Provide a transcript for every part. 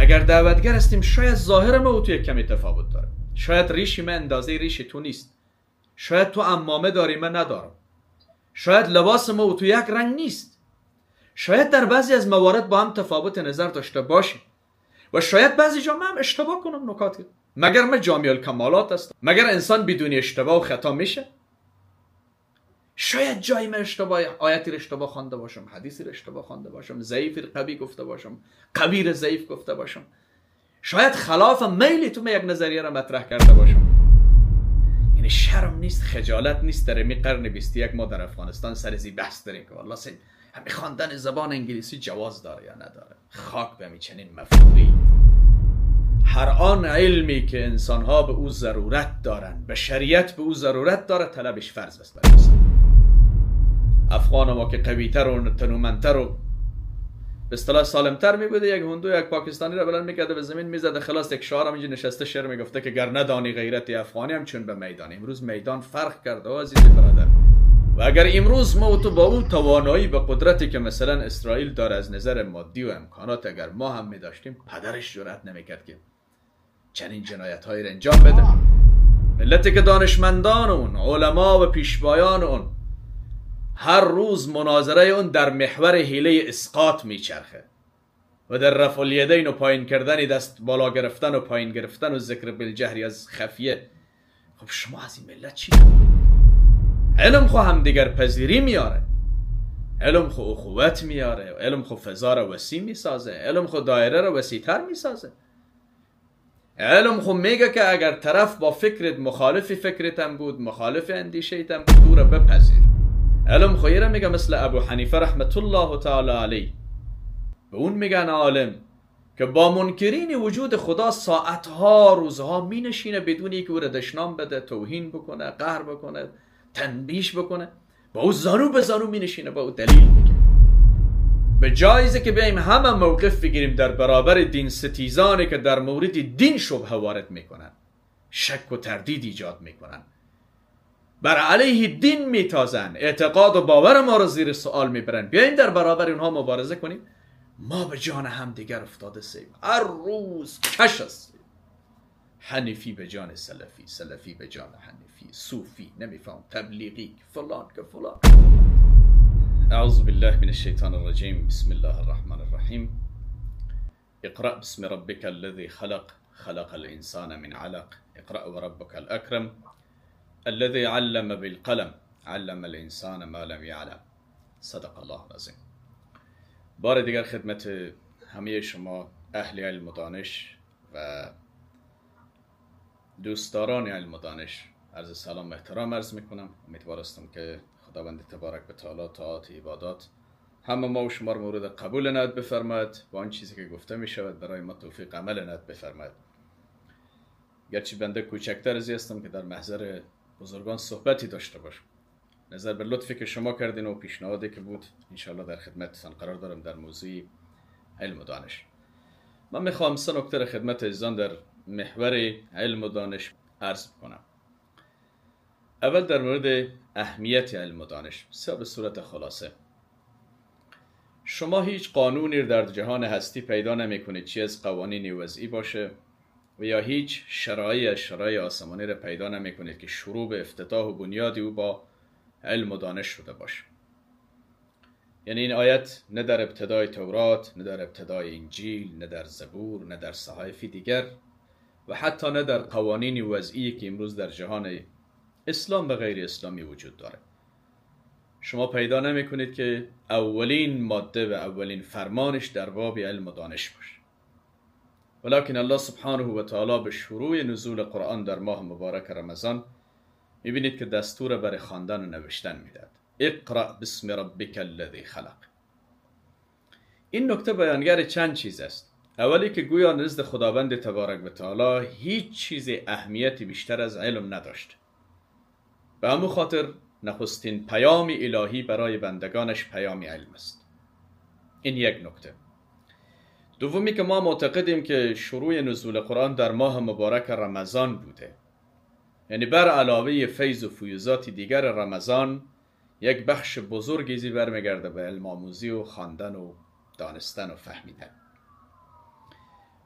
اگر دعوتگر هستیم شاید ظاهر ما و تو یک کمی تفاوت داره، شاید ریش من اندازه ریش تو نیست، شاید تو عمامه داری من ندارم، شاید لباس ما و تو یک رنگ نیست، شاید در بعضی از موارد با هم تفاوت نظر داشته باشیم و شاید بعضی جا من اشتباه کنم نکاتی. مگر من جامع الکمالات هستم؟ مگر انسان بدون اشتباه و خطا میشه؟ شاید جایی من اشتباه آیتی رو اشتباه خوانده باشم، حدیثی رو اشتباه خوانده باشم، ضعیف قوی گفته باشم، قوی رو ضعیف گفته باشم، شاید خلاف میل تو من یک نظریه رو مطرح کرده باشم. یعنی شرم نیست، خجالت نیست در می قرن 21 ما در افغانستان سر زی بحث داریم که والله سید همین خواندن زبان انگلیسی جواز داره یا نداره؟ خاک به چنین مفهومی. هر آن علمی که انسانها به او ضرورت دارن، به شریعت به او ضرورت داره، طلبش فرض است برای انسان. افغان ما که قویتر و تنومندتر و به اصطلاح سالمتر می بوده، یک هندو یک پاکستانی را بلند میکرده به زمین میزده، خلاص یک شعار هم اینجا نشسته شعر میگفته که گر ندانی غیرت افغانی هم چون به میدان. امروز میدان فرق کرده عزیز برادر. و اگر امروز ما و تو با اون توانایی به قدرتی که مثلا اسرائیل داره از نظر مادی و امکانات اگر ما هم می داشتیم، پدرش جرأت نمیکرد که چنین جنایت هایی را انجام بده. ملتی که دانشمندان اون، علما و پیشوایان اون هر روز مناظره اون در محور حیله اسقاط میچرخه و در رفع الیدین و پایین کردن دست بالا گرفتن و پایین گرفتن و ذکر بالجهری از خفیه. خب شما از این ملت چی؟ علم خو هم دیگر پذیری میاره، علم خو اخوت میاره، علم خو فضا را وسیع میسازه، علم خو دایره را وسیع‌تر میسازه. علم خو میگه که اگر طرف با فکرت مخالف فکرتم بود، مخالف اندیشه‌تم بود، تو را بپذیر. علم خو میگه مثل ابو حنیفه رحمت الله تعالی علیه، به اون میگن عالم که با منکرین وجود خدا ساعتها روزها می نشینه بدون اینکه او را دشنام بده، توهین بکنه، قهر بکنه، تنبیش بکنه، با او زانو به زانو می نشینه، با او دلیل میگه. به جایزه که بیاییم همه موقف بگیریم در برابر دین ستیزانی که در مورد دین شبهه وارد میکنن، شک و تردید ایجاد میکنن، بر علیه دین میتازن، اعتقاد و باور ما را زیر سوال میبرن، بیاییم در برابر اونها مبارزه کنیم. ما به جان هم دیگر افتاده سیم، هر روز کش است. حنیفی به جان سلفی، سلفی به جان حنیفی، صوفی نمیفهم، تبلیغی، فلان که فلان. اعوذ بالله من الشیطان الرجیم. بسم الله الرحمن الرحیم. اقرأ بسم ربک الذی خلق، خلق الانسان من علق، اقرأ وربک الاکرم الذي علم بالقلم، علم الانسان ما لم یعلم. صدق الله العظیم. بار دیگر خدمت همه شما اهل علم و دانش و دوستداران علم و دانش عرض سلام و احترام عرض میکنم. امیدوارستم که خداوند تبارک و تعالی طاعات عبادات همه ما و شما مورد قبول عنایت بفرماید و آن چیزی که گفته می شود برای ما توفیق عمل عنایت بفرماید. گرچه بنده کوچکتر ازی هستم که در محضر بزرگان صحبتی داشته باشم، نظر به لطفی که شما کردین و پیشنهادی که بود انشاءالله در خدمتتان قرار دارم در موضوع علم و دانش. من میخوام 3 نکته را خدمت عزیزان در محور علم و دانش عرض کنم. اول در مورد اهمیت علم و دانش، به صورت خلاصه. شما هیچ قانونی در جهان هستی پیدا نمی کنید چی از قوانین وضعی باشه و یا هیچ شرایع آسمانی را پیدا نمی کنید که شروع به افتتاح و بنیادی او با علم و دانش شده باشه. یعنی این آیت نه در ابتدای تورات، نه در ابتدای انجیل، نه در زبور، نه در صحائف دیگر و حتی نه در قوانین وضعی که امروز در جهان اسلام و غیر اسلامی وجود داره شما پیدا نمی کنید که اولین ماده و اولین فرمانش در باب علم و دانش باشه. ولکن الله سبحانه و تعالی به شروع نزول قرآن در ماه مبارک رمضان میبینید که دستور برای خواندن و نوشتن میداد. اقرأ بسم ربک الذی خلق. این نکته بیانگر چند چیز است. اولی که گویا نزد خداوند تبارک و تعالی هیچ چیز اهمیتی بیشتر از علم نداشت. به همون خاطر نخستین پیام الهی برای بندگانش پیام علم است. این یک نکته. دومی که ما معتقدیم که شروع نزول قرآن در ماه مبارک رمضان بوده، یعنی بر علاوه فیض و فیوزات دیگر رمضان یک بخش بزرگی زی برمیگرده به علم آموزی و خواندن و دانستن و فهمیدن.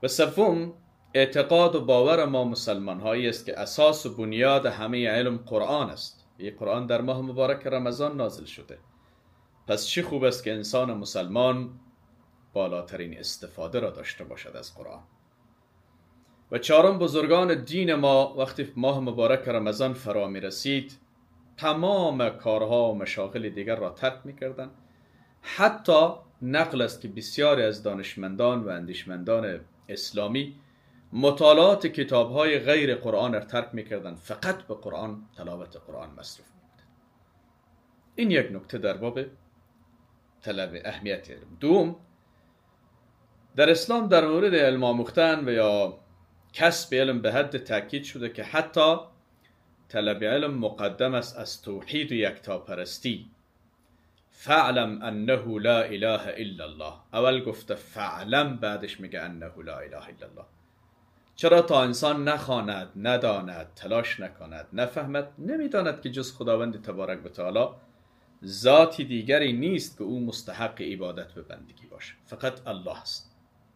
و سوم، اعتقاد و باور ما مسلمان هایی است که اساس و بنیاد همه علم قرآن است. این قرآن در ماه مبارک رمضان نازل شده، پس چه خوب است که انسان مسلمان بالاترین استفاده را داشته باشد از قرآن. و چهارم، بزرگان دین ما وقتی ماه مبارک رمضان فرا می رسید تمام کارها و مشاغل دیگر را ترک می کردن. حتی نقل است که بسیاری از دانشمندان و اندیشمندان اسلامی مطالعات کتابهای غیر قرآن را ترک می کردن، فقط به قرآن، تلاوت قرآن مصروف می بودن. این یک نکته در باب طلب اهمیت علم. دوم، در اسلام در مورد علم آموختن و یا کسب علم به حد تاکید شده که حتی طلب علم مقدم است از توحید و یکتاپرستی. فعلم انه لا اله الا الله. اول گفته فعلم، بعدش میگه انه لا اله الا الله. چرا؟ تا انسان نخواند، نداند، تلاش نکند، نفهمد، نمیداند که جز خداوند تبارک و تعالی ذاتی دیگری نیست که او مستحق عبادت به بندگی باشه، فقط الله است.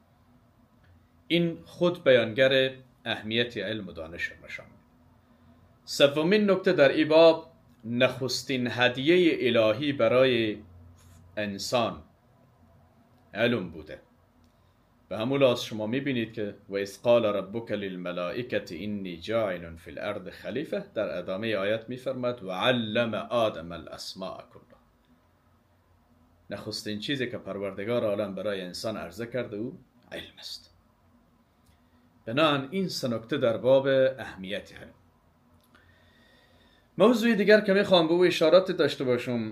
این خود بیانگر اهمیت علم و دانش نشان می‌دهد. سومین نکته در این باب، نخستین هدیه الهی برای انسان علم بوده. به همون لحاظ شما میبینید که و اذ قال ربک للملائکة انی جاعل فی الارض خلیفه، در ادامه آیت میفرماد و علم آدم الاسماء کلها. نخستین چیزی که پروردگار عالم برای انسان عرضه کرده او علم است. بنابراین این سه نکته در باب اهمیت علم. موضوع دیگر که میخوام به او اشارات داشته باشم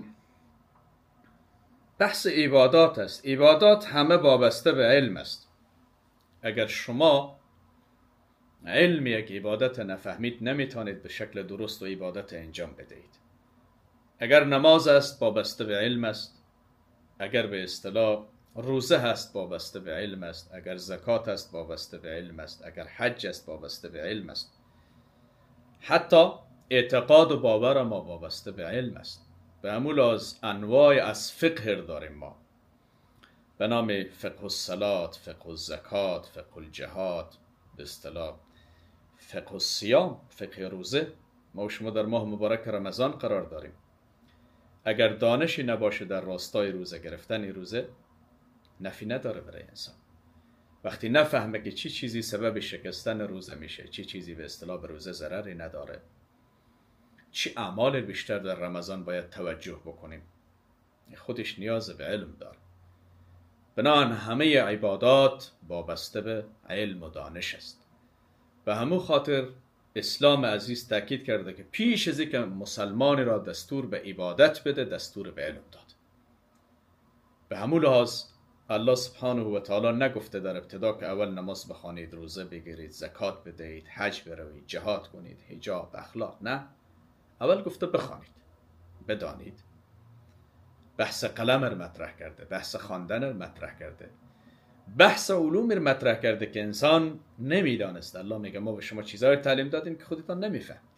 بحث عبادات است. عبادات همه وابسته به علم است. اگر شما علم یک عبادت نفهمید نمیتونید به شکل درست و عبادت انجام بدهید. اگر نماز است وابسته به علم است، اگر به اصطلاح روزه هست وابسته به علم است، اگر زکات است وابسته به علم است، اگر حج است وابسته به علم است. حتی اعتقاد و باور ما وابسته به علم است. به همون لحاظ انواع از فقه داریم ما به نام فقه الصلاة، فقه الزکات، فقه الجهاد، به اصطلاح فقه الصیام، فقه روزه. ما و شما در ماه مبارک رمضان قرار داریم. اگر دانشی نباشه در راستای روزه گرفتن روزه، نفی نداره برای انسان. وقتی نفهمه که چی چیزی سبب شکستن روزه میشه، چی چیزی به اصطلاح به روزه ضرری نداره، چی اعمال بیشتر در رمضان باید توجه بکنیم، خودش نیاز به علم داره. بنابراین همه عبادات وابسته به علم و دانش است. به همون خاطر اسلام عزیز تاکید کرده که پیش از اینکه مسلمانی را دستور به عبادت بده، دستور به علم داد. به همون لحاظ الله سبحانه و تعالی نگفته در ابتدا که اول نماز بخوانید، روزه بگیرید، زکات بدهید، حج بروید، جهاد کنید، حجاب، اخلاق. نه، اول گفته بخوانید، بدانید. بحث قلم رو مطرح کرده، بحث خواندن رو مطرح کرده، بحث علوم رو مطرح کرده که انسان نمیدانست. الله میگه ما به شما چیزایی تعلیم دادیم که خودتان نمیفهمید.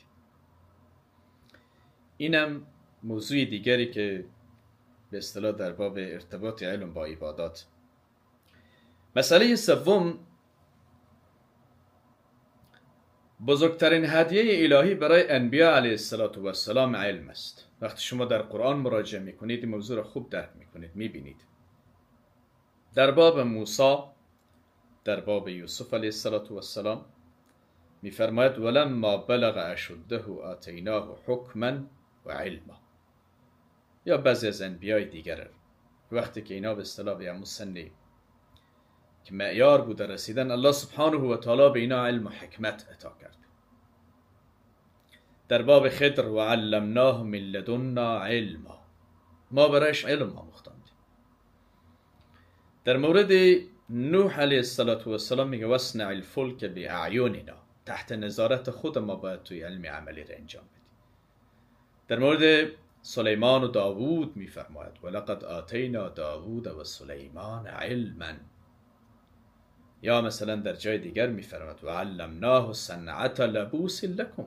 اینم موضوع دیگری که به اصطلاح در باب ارتباط علم با عبادات. مسئله سوم، بزرگترین هدیه الهی برای انبیاء علیه السلام علم است. وقتی شما در قرآن مراجعه میکنید این موضوع را خوب درک میکنید، میبینید. در باب موسی، در باب یوسف علیه السلام میفرماید ولما بلغ اشده آتیناه حکما و علما. یا بعضی از انبیاء دیگر وقتی که اینا به اصطلاح به همون سنی که معیار بوده رسیدن، الله سبحانه و تعالی به اینا علم و حکمت عطا کرد. در باب خضر و علمناه من لدنا علما، ما برایش علم آموختند. در مورد نوح علیه السلام میگه واصنع الفلک باعیننا، تحت نظارت خود ما باید توی علم عملی را انجام بدیم. در مورد سلیمان و داوود میفرماید ولقد آتینا داوود و سلیمان علما. یا مثلا در جای دیگر میفرماید و علمناه صنعة لبوس لکم.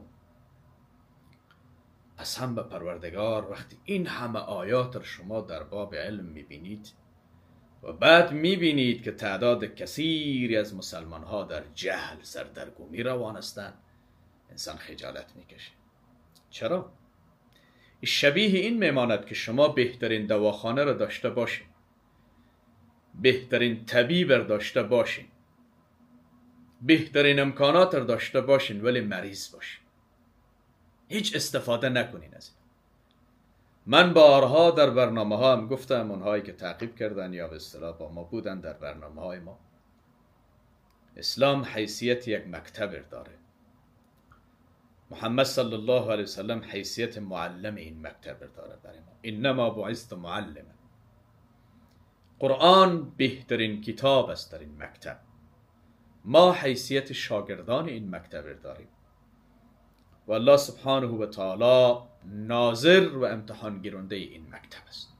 قسم به پروردگار وقتی این همه آیات را شما در باب علم میبینید و بعد میبینید که تعداد کثیری از مسلمان ها در جهل سردرگمی روان هستند، انسان خجالت میکشه. چرا؟ شبیه این میماند که شما بهترین دواخانه را داشته باشین، بهترین طبیب را داشته باشین، بهترین امکانات را داشته باشین، ولی مریض باشین، هیچ استفاده نکنین از این. من بارها در برنامه ها هم گفتم، اونهایی که تعقیب کردن یا به اصطلاح با ما بودن در برنامه های ما، اسلام حیثیت یک مکتب داره. محمد صلی الله علیه وسلم حیثیت معلم این مکتب داره برای ما. انما بعثت معلما. قرآن بهترین کتاب است در این مکتب. ما حیثیت شاگردان این مکتب داریم و الله سبحانه و تعالی ناظر و امتحان گیرنده این مکتب است.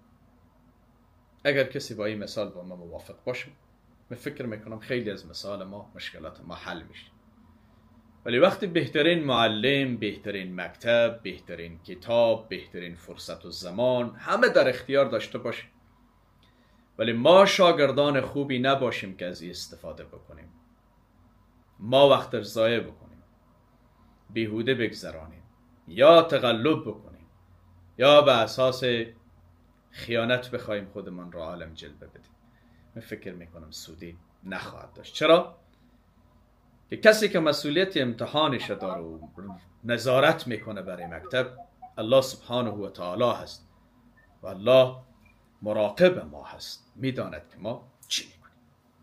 اگر کسی با این مثال با ما موافق باشه، من فکر میکنم خیلی از مثال ما، مشکلات ما حل میشه. ولی وقتی بهترین معلم، بهترین مکتب، بهترین کتاب، بهترین فرصت و زمان همه در اختیار داشته باشیم، ولی ما شاگردان خوبی نباشیم که از این استفاده بکنیم، ما وقت را ضایع بکنیم، بیهوده بگذرانیم، یا تقلب بکنیم، یا به اساس خیانت بخوایم خودمان را عالم جلوه بدیم، من فکر میکنم سودی نخواهد داشت. چرا؟ که کسی که مسئولیت امتحانش داره و نظارت میکنه برای مکتب، الله سبحانه و تعالی هست و الله مراقب ما هست، میداند که ما چی میکنیم.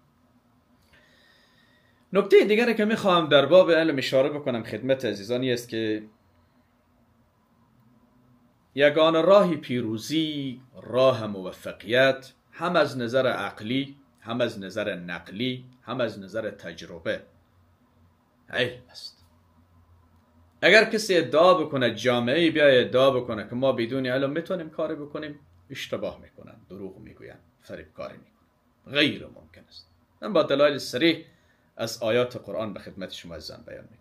نکته دیگری که میخواهم در باب علم اشاره بکنم خدمت عزیزانی است که یگانه راه پیروزی، راه موفقیت، هم از نظر عقلی، هم از نظر نقلی، هم از نظر تجربه، علم است. اگر کسی ادعا بکنه، جامعه بیای ادعا بکنه که ما بدون علم میتونیم کاری بکنیم، اشتباه میکنن، دروغ میگوین، فریب کاری میکنن، غیر ممکن است. من با دلایل صریح از آیات قرآن به خدمت شما عزیزان بیان میکنم.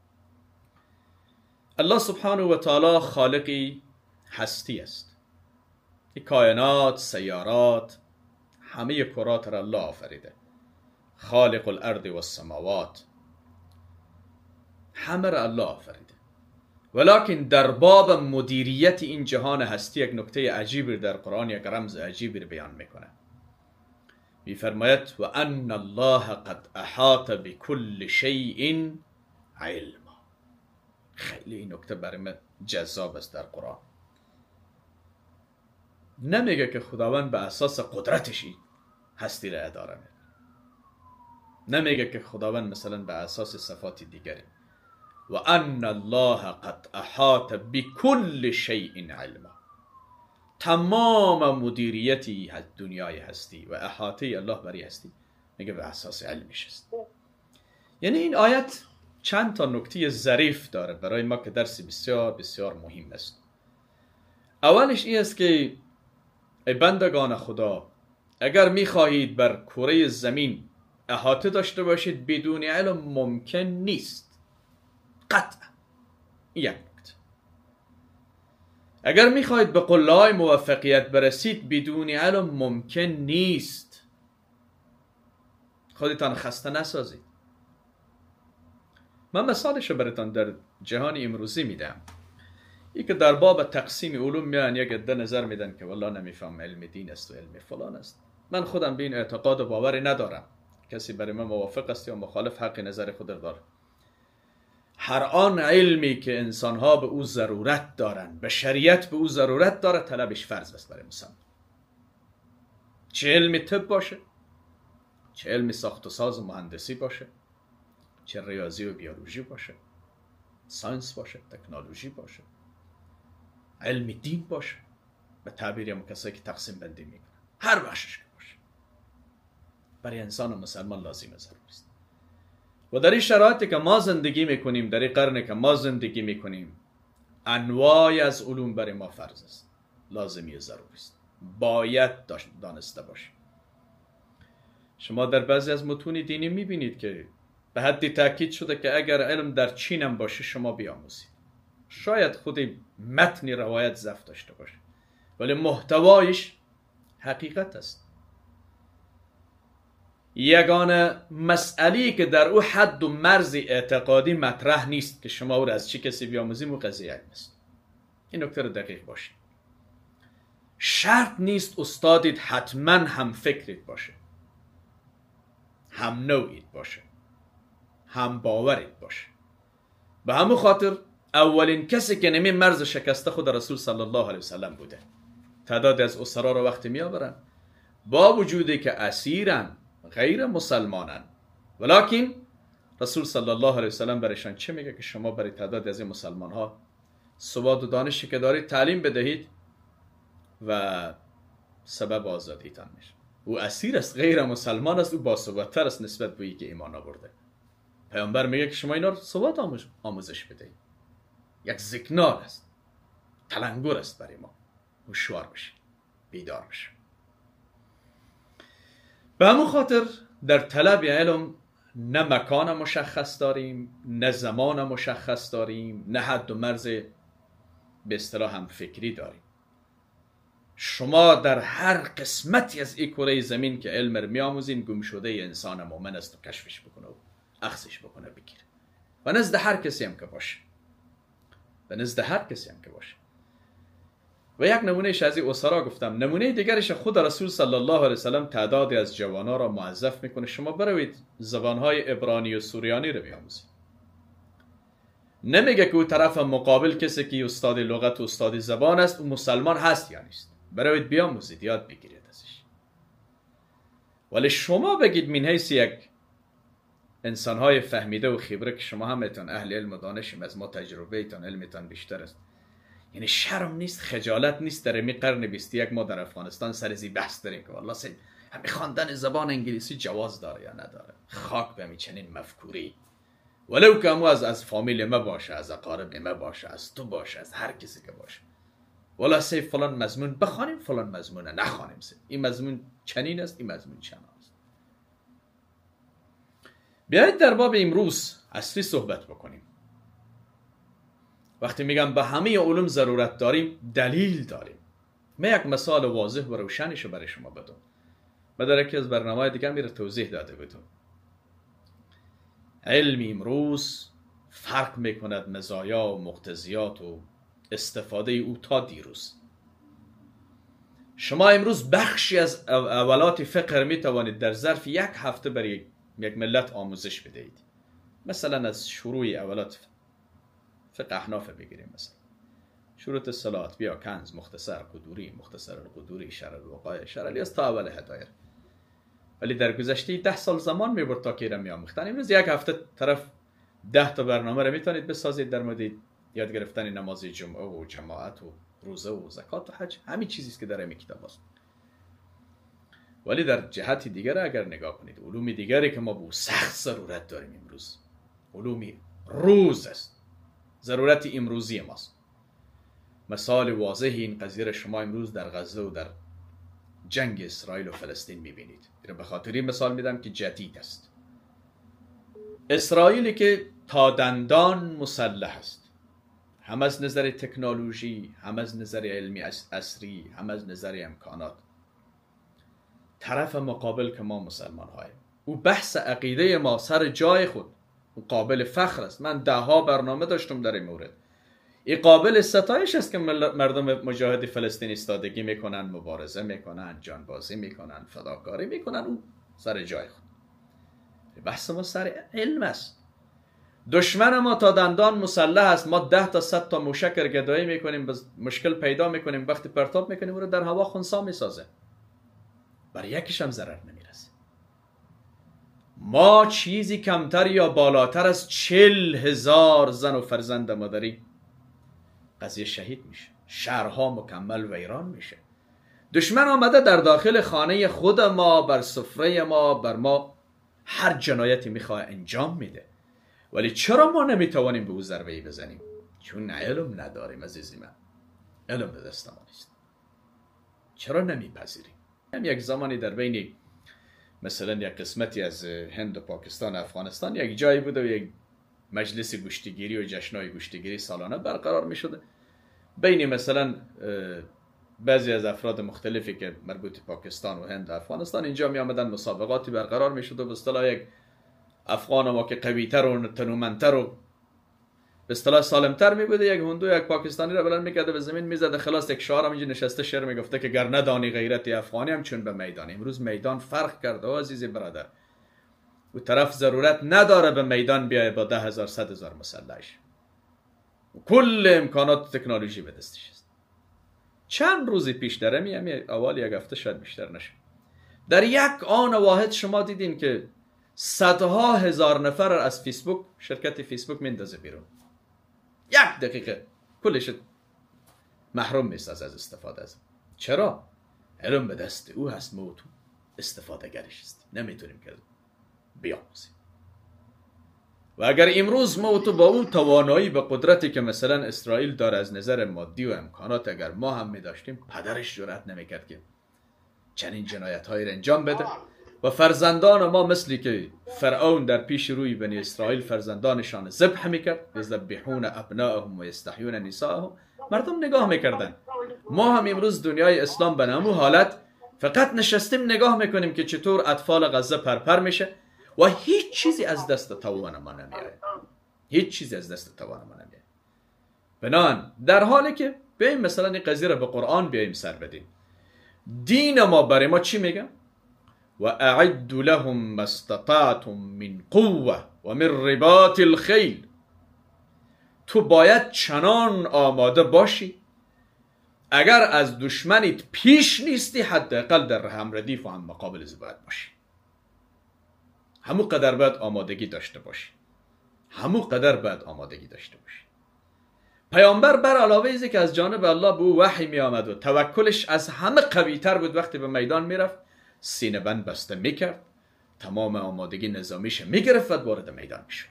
الله سبحانه و تعالی خالقی هستی است. این کائنات، سیارات، همه کرات را الله آفریده. خالق الارض و السماوات، همه را الله آفریده. ولکن در باب مدیریت این جهان هستی یک نکته عجیبی در قرآن، یک رمز عجیبی بیان میکنه. میفرماید و ان الله قد احاط بكل شیء علما. خیلی این نکته برای من جذاب است در قرآن. نمیگه که خداوند به اساس قدرتشی هستی را اداره میکنه، نمیگه که خداوند مثلا به اساس صفات دیگری. و ان الله قد احاط بكل شیء علما، تمام مدیریتی دنیای هستی و احاطه الله برای هستی میگه به اساس علمش است. یعنی این آیت چند تا نکته ظریف داره برای ما که درس بسیار بسیار مهم است. اولش این است که ای بندگان خدا، اگر میخواهید بر کره زمین احاطه داشته باشید، بدون علم ممکن نیست، قطعا. یک نکته. اگر میخواهید به قله‌های موفقیت برسید، بدون علم ممکن نیست. خودتان خسته نسازید. من مثالش رو براتون در جهان امروزی میدم. ای که در باب تقسیم علوم میان یک عده نظر میدن که والله نمیفهم علم دین است و علم فلان است. من خودم به این اعتقاد و باوری ندارم. کسی برای من موافق است یا مخالف، حق نظر خود داره. هر آن علمی که انسانها به او ضرورت دارن، بشریت به او ضرورت داره، طلبش فرض است برای مسلمان. چه علم طب باشه، چه علم ساخت و ساز و مهندسی باشه، چه ریاضی و بیولوژی باشه، ساینس باشه، تکنولوژی باشه، علم دین باشه، به تعبیر کسایی که تقسیم بندی میکنن، هر بخشش که باشه، برای انسان و مسلمان لازمه، ضروری است. و در این شرایطی که ما زندگی میکنیم، در این قرنی که ما زندگی میکنیم، انواعی از علوم برای ما فرض است، لازمی و ضروری است، باید دانسته باشیم. شما در بعضی از متون دینی میبینید که به حدی تاکید شده که اگر علم در چین هم باشه شما بیاموزید. شاید خود متن روایت ضعف داشته باشه، ولی محتوایش حقیقت است. یگانه مسئله‌ای که در او حد و مرز اعتقادی مطرح نیست که شما او را از چه کسی بیاموزیم و قضیه علم است. این نکته رو دقیق باشید. شرط نیست استادید حتما هم فکرید باشه، هم نوعید باشه، هم باورید باشه. به همون خاطر اولین کسی که نمی مرز شکسته خود رسول صلی الله علیه وسلم بوده. تعداد از اسرا رو وقتی می آورن با وجودی که اسیرن، غیر مسلمانن، ولکن رسول صلی الله علیه وسلم برایشان چه میگه؟ که شما برای تعداد از این مسلمان ها سواد و دانشی که دارید تعلیم بدهید و سبب آزادیتان میشه. او اسیر است، غیر مسلمان است، او باسوادتر است نسبت به که ایمان آورده. پیامبر میگه که شما اینا رو سواد آموزش بدهید. یک زکنار است، تلنگر است برای ما. هوشیار بشید، بیدار بشید. به همون خاطر در طلب علم نه مکان مشخص داریم، نه زمان مشخص داریم، نه حد و مرز به اصطلاح هم فکری داریم. شما در هر قسمتی از این کره زمین که علم رو میآموزین گم شده انسان مومن است و کشفش بکنه و اخذش بکنه بگیره. و نزد هر کسی هم که باشه. و یک نمونهش از این اسرا گفتم. نمونه دیگرش خود رسول صلی الله علیه وسلم تعدادی از جوانان را موظف میکنه شما بروید زبانهای عبرانی و سوریانی رو بیاموزید. نمیگه که او طرف مقابل کسی که استاد لغت و استاد زبان است او مسلمان هست یا نیست. بروید بیاموزید، یاد بگیرید ازش. ولی شما بگید من حیث یک انسانهای فهمیده و خبره که شما همتون اهل علم و دانشیم، از ما تجربه ایتان علمتان بیشتر است. یعنی شرم نیست، خجالت نیست در این قرن 21 ما در افغانستان سرزی بحث داریم که والله همین خواندن زبان انگلیسی جواز داره یا نداره. خاک به چنین مفکوری. ولو که امو از فامیل ما باشه، از اقارب ما باشه، از تو باشه، از هر کسی که باشه. والا فلان مضمون بخوانیم، فلان مضمون نخوانیم. این مضمون چنین است، این مضمون چنان است. بیایید در باب امروز اصلی صحبت بکنیم. وقتی میگم به همه علوم ضرورت داریم، دلیل داریم. من یک مثال واضح و روشنشو برای شما بدم. من در یکی از برنامه‌های دیگه میره توضیح داده بودم. علم امروز فرق میکند مزایا و مقتضیات و استفاده او تا دیروز. شما امروز بخشی از اولات فقه می توانید در ظرف یک هفته برای یک ملت آموزش بدهید. مثلا از شروع اولات فقه احناف بگیریم، مثلا شروط صلات، بیا کنز، مختصر قدوری، مختصر القدوری، شرح الوقایع، شرح الیاس تا اول هدایر. ولی در گذشته 10 سال زمان میبرد تا که را میآموختن. امروز یک هفته طرف 10 تا برنامه را میتونید بسازید در مورد یاد گرفتن نماز جمعه و جماعت و روزه و زکات و حج. همین چیزی است که در این کتاب است. ولی در جهت دیگر اگر نگاه کنید، علوم دیگری که ما به سخت ضرورت داریم امروز، علومی روز است، ضرورت امروزی ماست. مثال واضح این قضیه شما امروز در غزه و در جنگ اسرائیل و فلسطین میبینید. به خاطر این مثال میدم که جدید است. اسرائیلی که تا دندان مسلح است، هم از نظر تکنولوژی، هم از نظر علمی عصری، هم از نظر امکانات. طرف مقابل که ما مسلمان هاییم، او بحث عقیده ما سر جای خود قابل فخر است. من 10 برنامه داشتم در این مورد. این قابل ستایش است که مردم مجاهد فلسطین ایستادگی میکنن، مبارزه میکنن، جانبازی میکنن، فداکاری میکنن. او سر جای خود. بحث ما سر علم است. دشمن ما تا دندان مسلح است. ما 10 تا 100 تا موشک گدایی میکنیم، مشکل پیدا میکنیم، وقتی پرتاب میکنیم او رو در هوا خنثی میسازه. برای یکیش هم ضرر نمیرسه. ما چیزی کمتر یا بالاتر از 40,000 زن و فرزند مادری قضیه شهید میشه. شهرها مکمل ویران میشه. دشمن آمده در داخل خانه خود ما، بر سفره ما، بر ما هر جنایتی میخواه انجام میده. ولی چرا ما نمیتوانیم به او ضربه‌ای بزنیم؟ چون علم نداریم عزیزی من. علم به دست ما نیست. چرا نمیپذیریم؟ هم یک زمانی در بین مثلا یک قسمتی از هند و پاکستان و افغانستان یک جایی بوده و یک مجلس گوشتگیری و جشنای گوشتگیری سالانه برقرار می شده. بین مثلا بعضی از افراد مختلفی که مربوط پاکستان و هند و افغانستان اینجا می آمدن، مسابقاتی برقرار می شد و به اصطلاح یک افغان ما که قوی‌تر و تنومندتر و به اصطلاح سالمتر می بوده، یک هندو یک پاکستانی را بلند میکرده به زمین میزده، خلاص یک شعار همینجا نشسته شعر میگفته که گر ندانی غیرت افغانی هم چون به میدان. امروز میدان فرق کرده عزیز برادر، و طرف ضرورت نداره به میدان بیای با 10,000 100,000 مسلحش، کل امکانات تکنولوژی به دستش است. چند روزی پیش در همی اول یک هفته شاید بیشتر نشه، در یک آن واحد شما دیدین که صدها هزار نفر از فیسبوک، شرکت فیسبوک میندازه بیرون. یک دقیقه کلش محروم نیست از استفاده از. چرا؟ علم به دست او هست، ما تو استفاده گرش است، نمیتونیم که بیاموزیم. و اگر امروز ما تو با اون توانایی به قدرتی که مثلا اسرائیل داره از نظر مادی و امکانات، اگر ما هم می داشتیم، پدرش جرأت نمیکرد که چنین جنایت هایی را انجام بده. و فرزندان ما مثلی که فرعون در پیش روی بنی اسرائیل فرزندانشان ذبح میکرد، یذبحون ابناءهم و یستحیون نساءهم، مردم نگاه میکردن. ما هم امروز دنیای اسلام به همون حالت فقط نشستیم نگاه میکنیم که چطور اطفال غزه پرپر میشه و هیچ چیزی از دست توان ما نمیاد. هیچ چیزی از دست توان ما نمیاد. بنان در حالی که بیایم مثلا این قضیه را به قرآن بیایم سر بدیم، دین ما برای ما چی میگه؟ و اعد لهم ما استطعتم من قوه و من رباط الخیل. تو باید چنان آماده باشی اگر از دشمنیت پیش نیستی، حداقل در هم ردیف و هم مقابل باید باشی. همو قدر باید آمادگی داشته باشی، همو قدر باید آمادگی داشته باشی. پیامبر بر علاوه ازی که از جانب الله به او وحی می آمد و توکلش از همه قوی تر بود، وقتی به میدان می رفت سینه بند بسته می کرد، تمام آمادگی نظامیش می گرفت و وارد میدان می شد.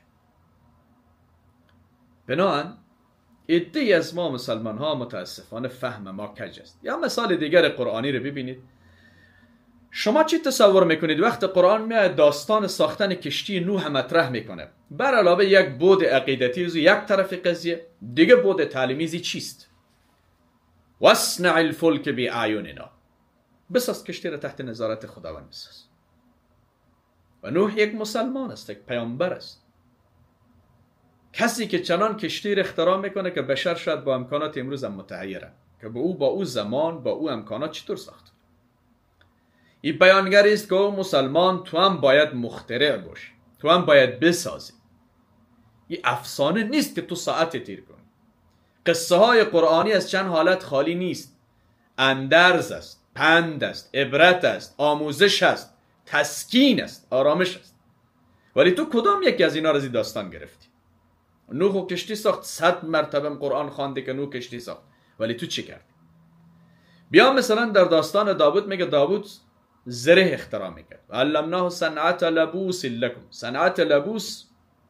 بنابراین عده‌ای از ما مسلمان ها متاسفانه فهم ما کج است. یا مثال دیگر قرآنی رو ببینید. شما چی تصور میکنید وقت قرآن میاد داستان ساختن کشتی نوح مطرح میکنه، بر علاوه یک بود عقیدتی از یک طرف قضیه، دیگه بود تعلیمیزی چیست؟ واصنع الفلک باعیننا، بساز کشتی را تحت نظارت خداوند بساز. و نوح یک مسلمان است، یک پیامبر است، کسی که چنان کشتی را اختراع میکنه که بشر شاید با امکانات امروز هم متحیره که با او زمان با او امکانات چطور ساخت. این بیانگری است که مسلمان تو هم باید مخترع باشی، تو هم باید بسازی. این افسانه نیست که تو ساعت تیر کنی. قصه های قرآنی از چند حالت خالی نیست. اندرز است، پند است، عبرت است، آموزش است، تسکین است، آرامش است. ولی تو کدام یکی از اینا را از داستان گرفتی؟ نوح کشتی ساخت، 100 مرتبه قرآن خوانده که نوح کشتی ساخت، ولی تو چی کردی؟ بیا مثلا در داستان داوود میگه داوود زره اختراع میکرد، علمناه صنعت لبوس لکم. صنعت لبوس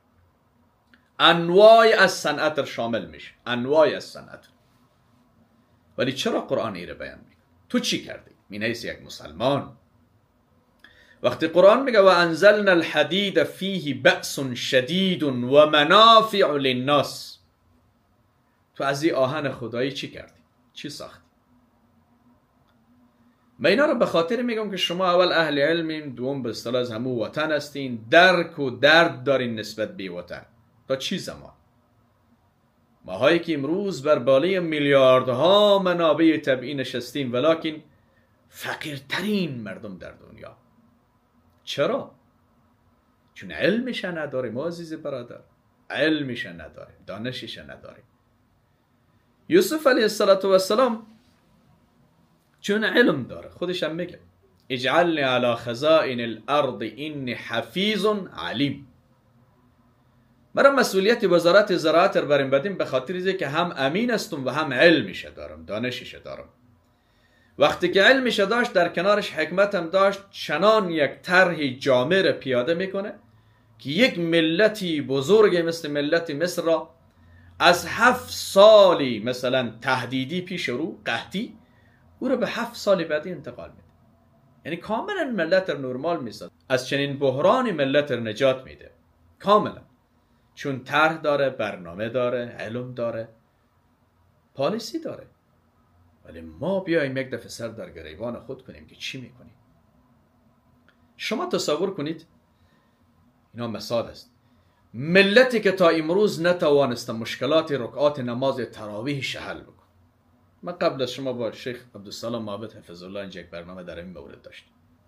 انواع از صنعت شامل میشه، انواع از صنعت. ولی چرا قرآن ایره بیان میکنه؟ تو چی کردی؟ من حیث یک مسلمان وقتی قرآن میگه و انزلنا الحدید فیه بأس شدید و منافع للناس، تو از این آهن خدایی چی کردی؟ چی ساختی؟ من اینا رو به خاطر میگم که شما اول اهل علمین، دوم به اصطلاح از همو وطن هستین، درک و درد دارین نسبت به وطن. تا چی زمان؟ ماهایی که امروز بر بالای میلیاردها منابع طبیعی نشستیم ولکن فقیرترین مردم در دنیا. چرا؟ چون علمش نداریم عزیز برادر، علمش نداریم، دانشش نداریم. یوسف علیه السلام چون علم داره، خودش هم میگه اجعلنی علی خزائن الارض اینی حفیظ علیم. مرا مسئولیت وزارت زراعت رو بریم بدیم به خاطر اینه که هم امین هستم و هم علمش دارم، دانشش دارم. وقتی که علمش داشت در کنارش حکمت هم داشت، چنان یک طرح جامع را پیاده میکنه که یک ملتی بزرگ مثل ملت مصر را از 7 سالی مثلا تهدیدی پیش رو، قحطی، او رو به 7 سال بعدی انتقال میده. یعنی کاملا ملت رو نرمال میسازه، از چنین بحرانی ملت رو نجات میده کاملا، چون طرح داره، برنامه داره، علم داره، پالیسی داره. ولی ما بیایم یک دفعه سر در گریبان خود کنیم که چی میکنیم. شما تصور کنید، اینا مثال است، ملتی که تا امروز نتوانست مشکلات رکعات نماز تراویح حل بکن. من قبل از شما با شیخ عبدالسلام معبد حفظ الله اینجا یک برنامه در این مورد داشتیم.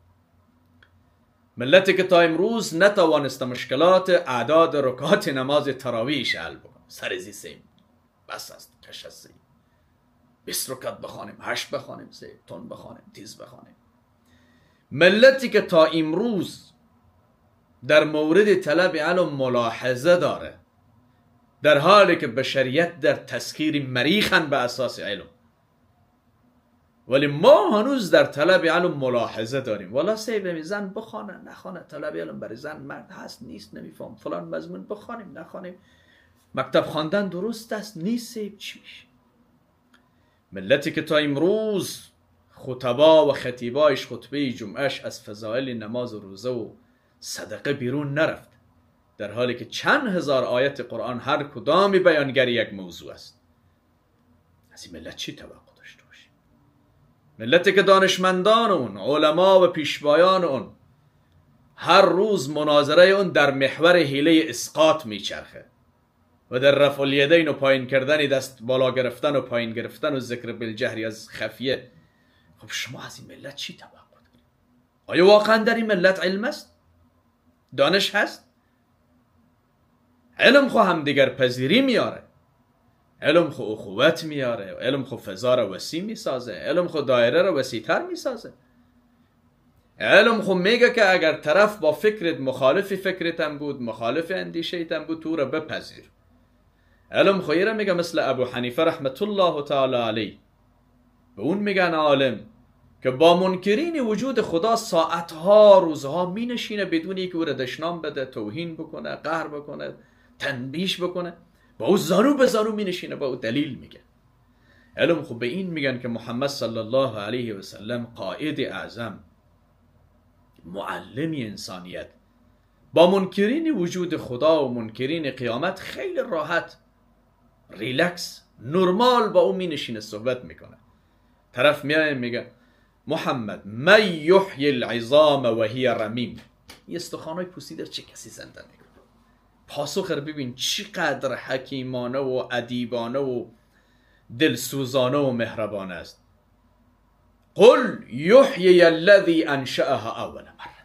ملتی که تا امروز نتوانست مشکلات اعداد رکعات نماز تراویح حل بکن. سرزی سیم بس است، کش است، 20 رکعت بخوانیم، 8 بخوانیم، 3 تون بخوانیم، 10 بخوانیم. ملتی که تا امروز در مورد طلب علم ملاحظه داره، در حالی که بشریت در تسخیر مریخن به اساس علم، ولی ما هنوز در طلب علم ملاحظه داریم. والا سیب زن بخوانه نخوانه، طلب علم برای زن مرد هست نیست نمیفهم، فلان مضمون بخوانیم نخوانیم، مکتب خواندن درست است نیست، سیب چی میشه؟ ملتی که تا امروز خطبا و خطیبایش خطبه جمعهش از فضائل نماز و روزه و صدقه بیرون نرفت، در حالی که چند هزار آیت قرآن هر کدامی بیانگر یک موضوع است. از این ملت چی توقع داشته باشیم؟ ملتی که دانشمندان اون، علما و پیشوایان اون، هر روز مناظره اون در محور حیله اسقاط میچرخه و در رفع الیدین و پایین کردن دست بالا گرفتن و پایین گرفتن و ذکر بالجهری از خفیه. خب شما از این ملت چی توقع دارید؟ آیا واقعا در این ملت علم است؟ دانش هست؟ علم خو همدیگر پذیری میاره، علم خو اخوت میاره، علم خو فضا را وسیع میسازه، علم خو دایره را وسیع‌تر میسازه. علم خو میگه که اگر طرف با فکرت مخالف فکرتم بود، مخالف اندیشه‌تم بود، تو را بپذیر. علم خو را میگه مثل ابو حنیفه رحمت الله تعالی علیه، به اون میگن عالم که با منکرین وجود خدا ساعتها روزها می نشینه بدون اینکه او را دشنام بده، توهین بکنه، قهر بکنه، تنبیش بکنه، با او زانو به زانو می نشینه، با او دلیل میگه. علم خب به این میگن که محمد صلی الله علیه و سلم قائد اعظم، معلمی انسانیت، با منکرین وجود خدا و منکرین قیامت خیلی راحت، ریلکس، نرمال با او می نشینه، صحبت میکنه. طرف میاد میگه محمد من یحیی العظام و هی رمیم، این استخوانای پوسیده چه کسی زنده میکنه؟ پاسخ رو ببین چقدر حکیمانه و ادیبانه و دلسوزانه و مهربانه است. قل یحیی الذی انشأها اول مره.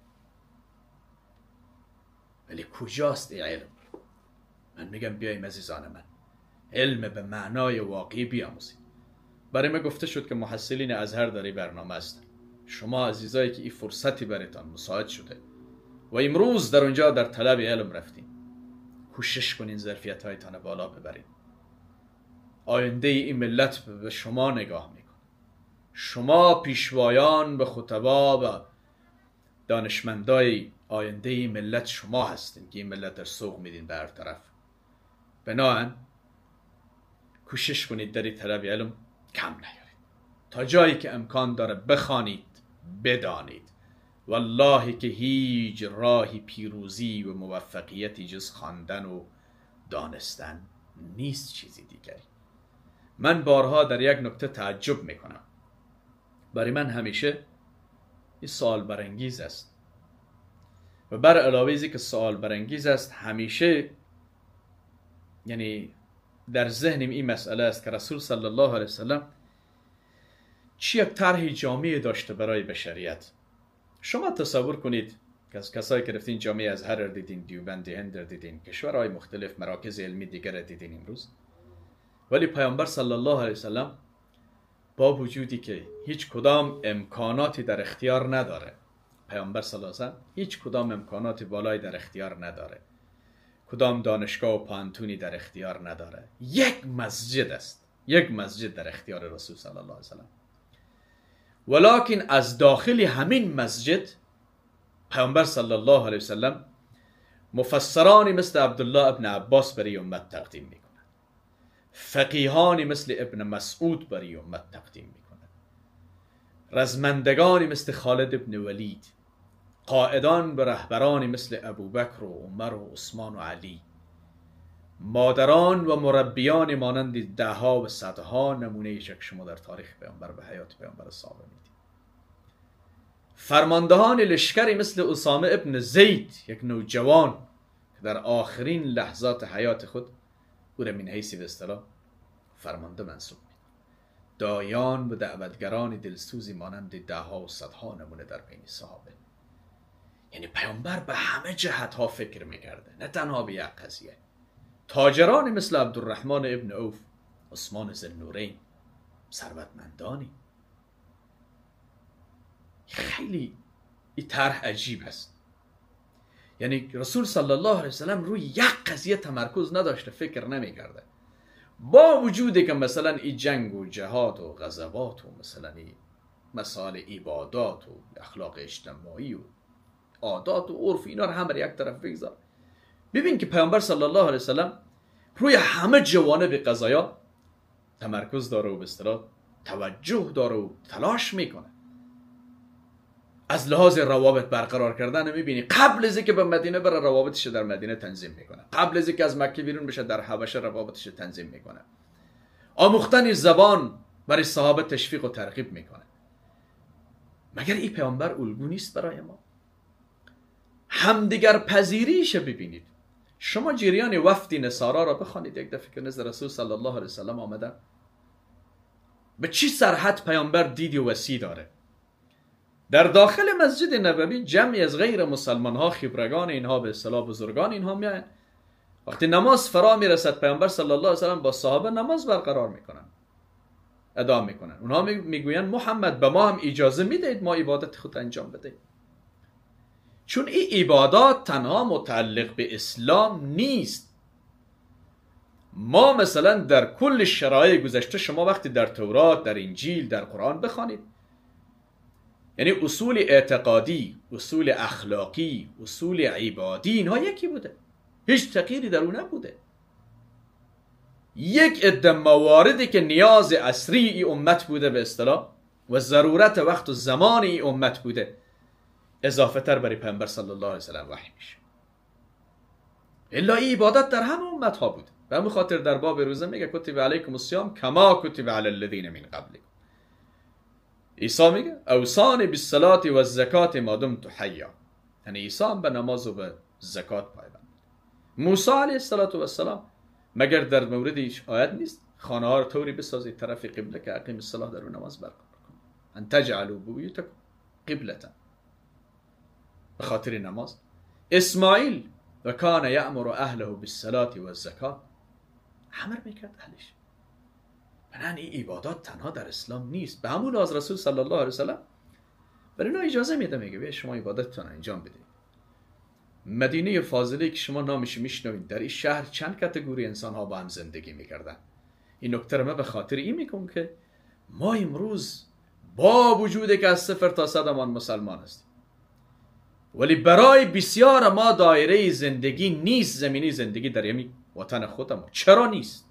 ولی کجاست این علم؟ من میگم بیایم عزیزان من، علم به معنای واقعی بیاموزیم. برای من گفته شد که محصلین ازهر در این برنامه است. شما عزیزایی که این فرصتی برایتان مساعد شده و امروز در اونجا در طلب علم رفتین، کوشش کنین ظرفیت هایتان بالا ببرین. آینده این ملت به شما نگاه میکن. شما پیشوایان به خطبا و دانشمندای آینده این ملت شما هستین که این ملت در سوق میدین به هر طرف. بنابراین کوشش کنید در طلب علم کم نیارید، تا جایی که امکان داره بخوانید، بدانید. والله که هیچ راهی پیروزی و موفقیتی جز خواندن و دانستن نیست، چیزی دیگری. من بارها در یک نکته تعجب میکنم. برای من همیشه این سوال برانگیز است و بر علاوه ازی که سوال برانگیز است، همیشه یعنی در ذهنم این مسئله است که رسول صلی الله علیه وسلم چی یک طرح جامعه داشته برای بشریت. شما تصور کنید که از کسایی که رفتین جامعه ازهر دیدین، دیوبند هند دیدین، کشورهای مختلف، مراکز علمی دیگر دیدین امروز، ولی پیامبر صلی الله علیه وسلم با وجودی که هیچ کدام امکاناتی در اختیار نداره، پیامبر صلی الله علیه وسلم هیچ کدام امکانات بالایی در اختیار نداره، کدام دانشگاه و پانتونی در اختیار نداره، یک مسجد است، یک مسجد در اختیار رسول صلی الله علیه وسلم. ولکن از داخل همین مسجد پیامبر صلی الله علیه وسلم مفسرانی مثل عبدالله ابن عباس برای امت تقدیم میکنه، فقیهانی مثل ابن مسعود برای امت تقدیم میکنه، رزمندگانی مثل خالد ابن ولید، قائدان و رهبرانی مثل ابوبکر و عمر و عثمان و علی، مادران و مربیان مانند دهها و صدها نمونه ایش که شما در تاریخ پیامبر و حیات پیامبر صحابه میدید. فرماندهان لشکری مثل اسامه ابن زید، یک نوجوان که در آخرین لحظات حیات خود او را من حیث به اصطلاح فرمانده منصوب می‌دید. دایان و دعوتگران دلسوزی مانند دهها و صدها نمونه در بین صحابه. یعنی پیامبر به همه جهت ها فکر میکرده، نه تنها به یک قضیه. تاجران مثل عبدالرحمن ابن عوف، عثمان ذوالنورین، ثروتمندانی. خیلی این طرح عجیب است. یعنی رسول صلی الله علیه وسلم روی یک قضیه تمرکز نداشته، فکر نمیکرده. با وجودی که مثلا این جنگ و جهاد و غزوات و مثلا این مسائل عبادات و اخلاق اجتماعی و عادات و عرف اینا رو همه یک طرف بگذار، ببین که پیامبر صلی الله علیه وسلم روی همه جوانب قضایا تمرکز داره و به اصطلاح توجه داره و تلاش میکنه. از لحاظ روابط برقرار کردن میبینی قبل از اینکه به مدینه بره روابطش در مدینه تنظیم میکنه، قبل از اینکه از مکه بیرون بشه در حبشه روابطش تنظیم میکنه، آموختن زبان برای صحابه تشویق و ترغیب میکنه. مگر این پیامبر الگو نیست برای ما؟ همدیگر پذیریش ببینید. شما جریان وفد نصارا را بخوانید یک دفعه که نزد رسول صلی الله علیه وسلم آمدن، به چی سرحد پیامبر دیدی وسیع داره. در داخل مسجد نبوی جمعی از غیر مسلمان ها، خبرگان اینها، به اصطلاح بزرگان اینها میاین. وقتی نماز فرا میرسد پیامبر صلی الله علیه وسلم با صحابه نماز برقرار میکنن، ادا میکنن. اونها میگوین محمد به ما هم اجازه میدهید ما عبادت خود انجام بدهیم، چون این عبادات تنها متعلق به اسلام نیست. ما مثلا در کل شرایع گذشته، شما وقتی در تورات، در انجیل، در قرآن بخوانید، یعنی اصول اعتقادی، اصول اخلاقی، اصول عبادی اینها یکی بوده، هیچ تغییری در اون نبوده. یک عده مواردی که نیاز عصری ای امت بوده به اصطلاح و ضرورت وقت و زمان ای امت بوده، اضافه تر برای پیامبر صلی الله علیه وسلم وحی میشه. الا این عبادت در همه امت ها بود. به همین خاطر در باب روزه میگه کتب علیکم الصیام کما کتب علی الذین من قبلکم. عیسی میگه اوصانی بالصلاة و الزکات ما دمت حیا. یعنی عیسی به نماز و به زکات پایبند. موسی علیه السلام مگر در موردش آیت نیست خانه ها رو طوری بسازید طرف قبله که اقیم الصلاة در نماز برقرار کنید، ان تجعلوا بیوتکم قبلة، به خاطر نماز. اسماعیل و کان یأمر اهله بالصلاة و الزکات، امر میکرد اهلش. بنابراین این عبادات تنها در اسلام نیست. به همون از رسول صلی الله علیه وسلم برای اینا اجازه میده، میگه بیا شما عبادتتون انجام بدید. مدینه فاضله که شما نامش میشنوید، در این شهر چند کاتگوری انسان ها با هم زندگی میکردن. این نکته رو من به خاطر این میگم که ما امروز با وجودی که از 0 تا 100 مسلمان هستیم، ولی برای بسیار ما دایره زندگی نیست زمینی زندگی در یمی وطن خودم. چرا نیست؟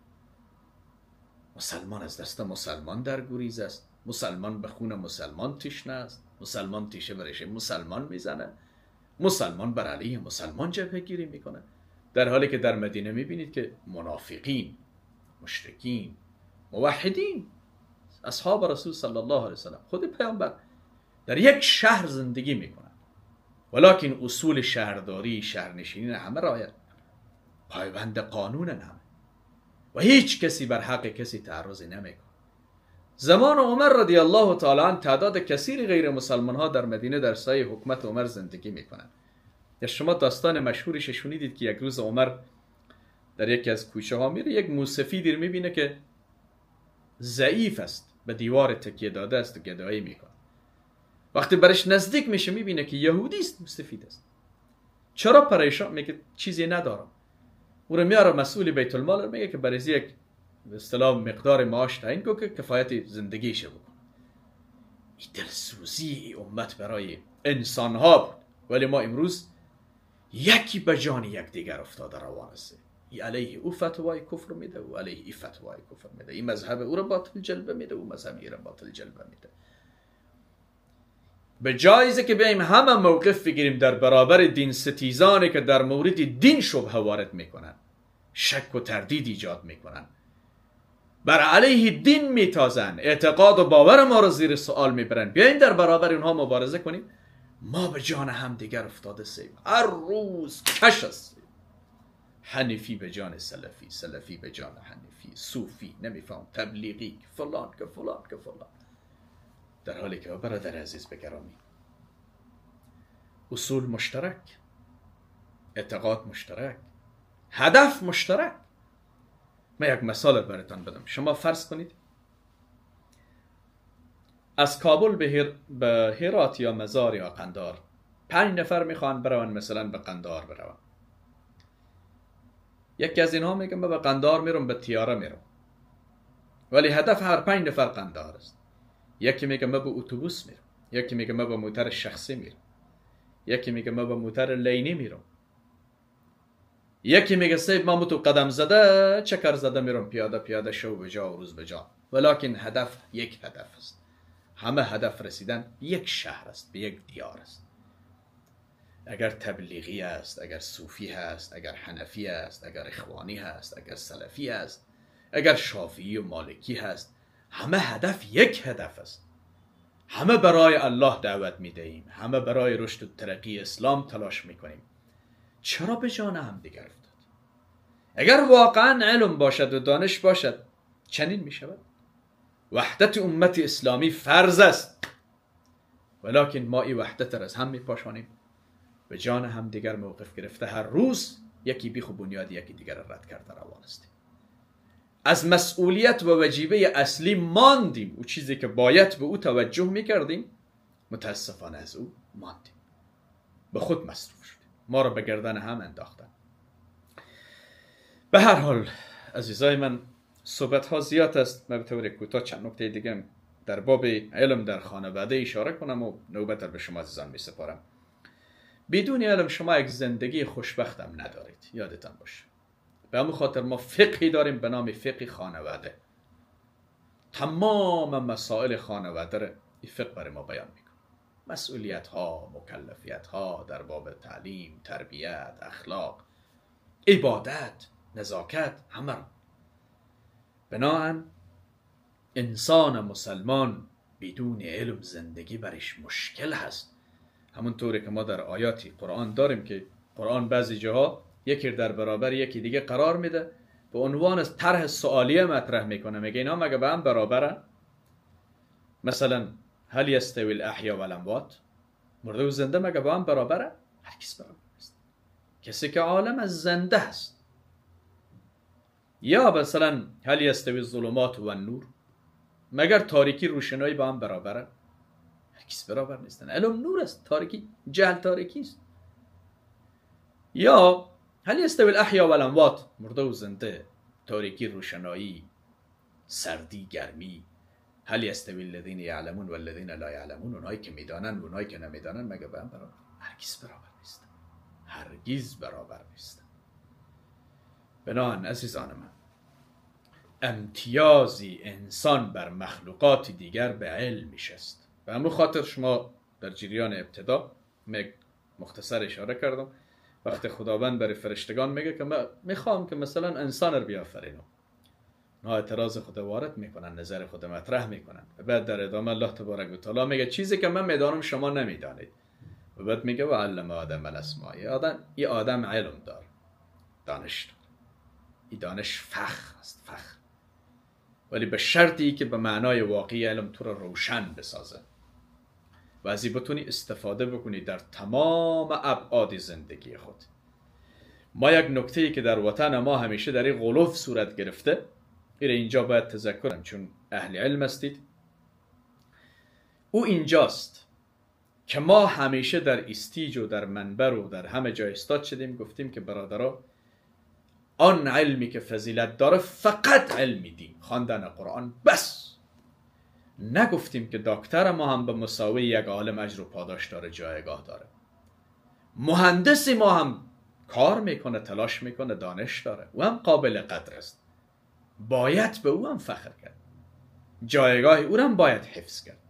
مسلمان از دست مسلمان در گریز است، مسلمان به خون مسلمان تشنه است، مسلمان تیشه برش مسلمان میزنه، مسلمان بر علیه مسلمان جبهه گیری میکنه، در حالی که در مدینه میبینید که منافقین، مشرکین، موحدین، اصحاب رسول صلی الله علیه وسلم، خود پیامبر در یک شهر زندگی میکنن، ولکن اصول شهرداری، شهرنشینی همه رعایت، پایبند قانون همه و هیچ کسی بر حق کسی تعرضی نمیکنه. زمان عمر رضی الله تعالی عنه تعداد کثیری غیر مسلمان ها در مدینه در سایه حکومت عمر زندگی میکنن. یا شما داستان مشهورش شنیدید که یک روز عمر در یکی از کوچه ها میره، یک موسفیدی میبینه که ضعیف است، به دیوار تکیه داده است و گدایی میکنه. وقتی برش نزدیک میشه میبینه که یهودی است، موسفید است. چرا پریشان؟ میگه چیزی ندارم. او رو میاره مسئول بیت المال، میگه که برای یک به اصطلاح مقدار معاش تعیین کنه که کفایت زندگیشه بکنه. این دلسوزی امت برای انسان ها بود، ولی ما امروز یکی به جان یک دیگر افتاده روان است. این علیه او فتوای کفر میده و علیه این فتوای کفر میده، این مذهب او رو باطل جلوه میده و مذهب این رو باطل جلوه میده. به جایزه که بیاییم همه موقف بگیریم در برابر دین ستیزانی که در مورد دین شبهه وارد میکنن. شک و تردید ایجاد میکنن، بر علیه دین میتازن، اعتقاد و باور ما رو زیر سوال میبرن. بیاین در برابر اونها مبارزه کنیم. ما به جان هم دیگر افتاده سیم، هر روز کش است. حنیفی به جان سلفی، سلفی به جان حنیفی، صوفی، نمیفهم، تبلیغی، فلان که فلان که فلان. در حالی که برادر عزیز بگرامی، اصول مشترک، اعتقاد مشترک، هدف مشترک. من یک مثال براتون بدم. شما فرض کنید از کابل به هرات یا مزار یا قندار 5 نفر میخوان برون، مثلا به قندار برون. یکی از اینها میگه من به قندار میرم، به تیاره میرم، ولی هدف هر 5 نفر قندار است. یکی میگه من به اتوبوس میرم، یکی میگه من به موتر شخصی میرم، یکی میگه من به موتر لینی میرم، یکی میگه سیب من تو قدم زده چکر زده میرم، پیاده پیاده شو به جا و روز به جا. ولکن هدف یک هدف است. همه هدف رسیدن به یک شهر است، به یک دیار است. اگر تبلیغی است، اگر صوفی هست، اگر حنفی است، اگر اخوانی هست، اگر سلفی است، اگر شافعی و مالکی هست، همه هدف یک هدف است. همه برای الله دعوت میدهیم، همه برای رشد و ترقی اسلام تلاش میکنیم. چرا به جان هم دیگر افتاد؟ اگر واقعا علم باشد و دانش باشد چنین میشود. وحدت امت اسلامی فرض است، ولکن ما این وحدت را از هم میپاشانیم. به جان هم دیگر موقف گرفته هر روز یکی بیخ و بنیاد یکی دیگر را رد کرده روان است. از مسئولیت و وجیبه اصلی ماندیم. او چیزی که باید به او توجه میکردیم متاسفانه از او ماندیم، به خود مصروف شدیم، ما را به گردن هم انداختن. به هر حال عزیزای من، صحبت ها زیاد است. من به طور کوتاه چند نکته دیگه در باب علم در خانواده اشاره کنم و نوبت به شما عزیزان می سپارم. بدون علم شما یک زندگی خوشبختم ندارید، یادتان باشه. به همون خاطر ما فقهی داریم به نام فقه خانواده. تمام مسائل خانواده را این فقه برای ما بیان میکنه. مسئولیت ها، مکلفیت ها در باب تعلیم، تربیت، اخلاق، عبادت، نزاکت، همه را. بناهن انسان مسلمان بدون علم زندگی برش مشکل هست. همونطوری که ما در آیاتی قرآن داریم که قرآن بعضی جاها یکی در برابر یکی دیگه قرار میده، به عنوان از طرح سوالیه مطرح میکنه، میگه اینا مگه به هم برابرن؟ مثلا هل یستوی الاحیا و الاموات، مرده و زنده مگه به هم برابره؟ هرگز برابر نیست. کسی که عالم از زنده است. یا مثلا هل یستوی الظلمات و النور، مگر تاریکی روشنایی با هم برابره؟ هرگز برابر نیستن. علم نور است، تاریکی جهل تاریکی است. یا هل یستوی الاحیا و الاموات، مرده و زنده، تاریکی روشنایی، سردی گرمی. هل یستوی الذین یعلمون و الذین لا یعلمون، اونایی که میدانن و اونایی که نمیدانن مگه به هم برابر؟ هرگز برابر نیستن، هرگز برابر نیستن. بنابراین عزیزان من، امتیازی انسان بر مخلوقات دیگر به علمش است. به همون خاطر شما در جریان ابتدا مختصر اشاره کردم، وقتی خداوند برای فرشتگان میگه که من میخوام که مثلا انسان رو بیافرینم، نه اعتراض خود وارد میکنن، نظر خود مطرح میکنن. و بعد در ادامه الله تبارک و تعالی میگه چیزی که من میدانم شما نمیدانید. و بعد میگه و علم آدم الاسماء، این آدم علم دار، دانش دار. این دانش فخر است، فخر، ولی به شرطی که به معنای واقعی علم تو رو روشن بسازه و از این بتونی استفاده بکنی در تمام ابعاد زندگی خود. ما یک نکته‌ای که در وطن ما همیشه در این غلوف صورت گرفته، اینجا باید تذکرم چون اهل علم هستید، او اینجاست که ما همیشه در استیج و در منبر و در همه جای استاد شدیم، گفتیم که برادرها آن علمی که فضیلت داره فقط علم دین، خواندن قرآن بس. نگفتیم که دکتر ما هم به مساوی یک عالم اجر و پاداش داره، جایگاه داره. مهندس ما هم کار میکنه، تلاش میکنه، دانش داره، او هم قابل قدر است، باید به او هم فخر کرد، جایگاه او هم باید حفظ کرد.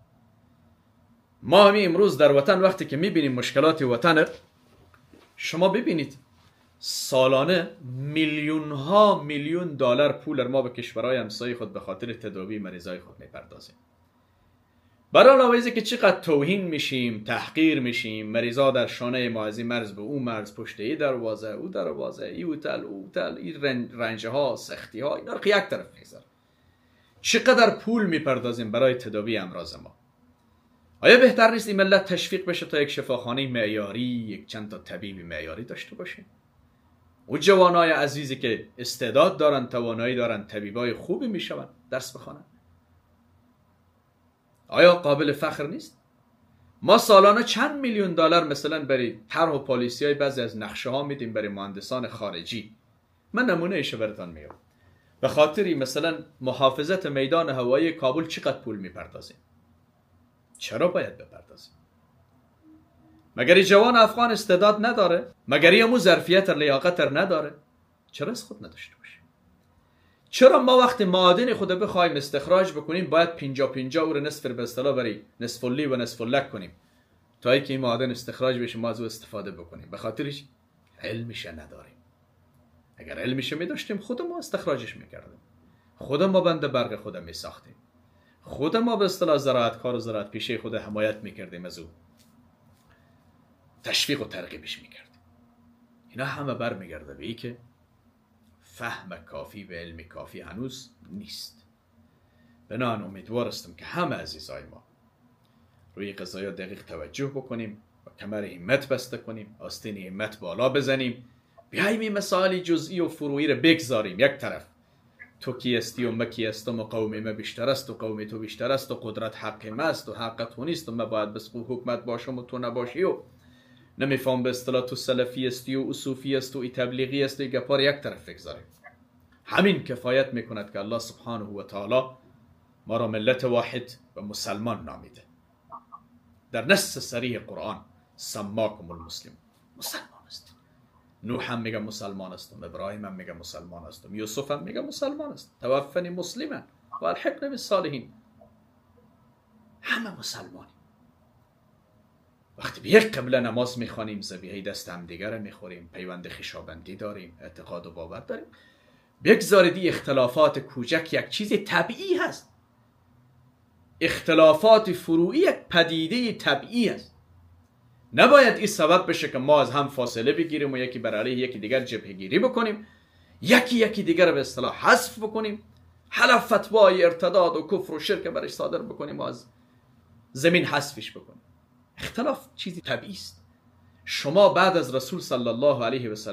ما همین امروز در وطن وقتی که میبینیم مشکلات وطن، شما ببینید سالانه میلیون ها میلیون دلار پول ما به کشورهای همسایه خود به خاطر تداوی مریضای خود میپردازیم. برای علاوه که چقدر توهین میشیم، تحقیر میشیم، مریضا در شانه ما از این مرز به اون مرز، پشت ای دروازه، او دروازه، ای اوتل، او اوتل، این رنج ها، سختی ها، اینا رو یک طرف میگذاریم. چقدر پول میپردازیم برای تداوی امراض ما. آیا بهتر نیست این ملت تشویق بشه تا یک شفاخانه معیاری، یک چند تا طبیب معیاری داشته باشیم؟ او جوانای عزیزی که استعداد دارن، توانایی دارن، طبیبای خوبی میشون درس بخوانن. آیا قابل فخر نیست؟ ما سالانه چند میلیون دلار مثلا برای طرح و پالیسی های بعضی از نقشه ها میدیم برای مهندسان خارجی. من نمونه ایشو براتون میگم. به خاطری مثلا محافظت میدان هوایی کابل چقدر پول میپردازیم؟ چرا باید بپردازیم؟ مگر این جوان افغان استعداد نداره؟ مگر این ظرفیت لیاقت نداره؟ چرا از خود نداشته باشه؟ چرا ما وقتی معادن خود بخوایم استخراج بکنیم باید 50-50 او رو نصف به اصطلاح برای نصف لی و نصف لک کنیم تا اینکه این معادن استخراج بشه ما از او استفاده بکنیم؟ به خاطرش علمش نداریم. اگر علمش می داشتیم خود ما استخراجش میکردیم، خود ما بند برق خود می ساختیم، خود ما به اصطلاح زراعتکار و زراعت پیشه خود حمایت میکردیم، از او تشویق و ترغیبش میکردیم. اینا همه برمیگرده به این که فهم کافی و علم کافی هنوز نیست. بنابراین امیدوار هستم که همه عزیزای ما روی قضایا دقیق توجه بکنیم و کمر همت بسته کنیم، آستین همت بالا بزنیم، بیاییم این مسائل جزئی و فروعی رو بگذاریم یک طرف. تو کی استی و مکی استم و قوم ما بیشتر است و قوم تو بیشتر است و قدرت حق ما است و حق تو نیست و ما باید بس حکومت باشم و تو نباشی و نمیفهم به اصطلاح تو سلفی استی و صوفی است و ای تبلیغی است و گپار یک طرف بگذاریم. همین کفایت میکند که الله سبحانه و تعالی ما را ملت واحد و مسلمان نامیده. در نص صریح قرآن سماکم المسلم، مسلمان است. نوح هم میگه مسلمان استم، ابراهیم هم میگه مسلمان استم، یوسف هم میگه مسلمان است. توفنی مسلما و الحقنی بالصالحین. همه مسلمانی. وقتی به یک قبله نماز میخوانیم، ذبیحه دست هم دیگر میخوریم، پیوند خویشاوندی داریم، اعتقاد و باور داریم، بگذارید اختلافات کوچک یک چیز طبیعی هست. اختلافات فروعی یک پدیده طبیعی است. نباید این سبب بشه که ما از هم فاصله بگیریم و یکی بر علیه یکی دیگر جبهه گیری بکنیم، یکی دیگر به اصطلاح حذف بکنیم، حلف فتوای ارتداد و کفر و شرک برش صادر بکنیم و از زمین حذفش بکنیم. اختلاف چیزی طبیعی است. شما بعد از رسول صلی الله علیه و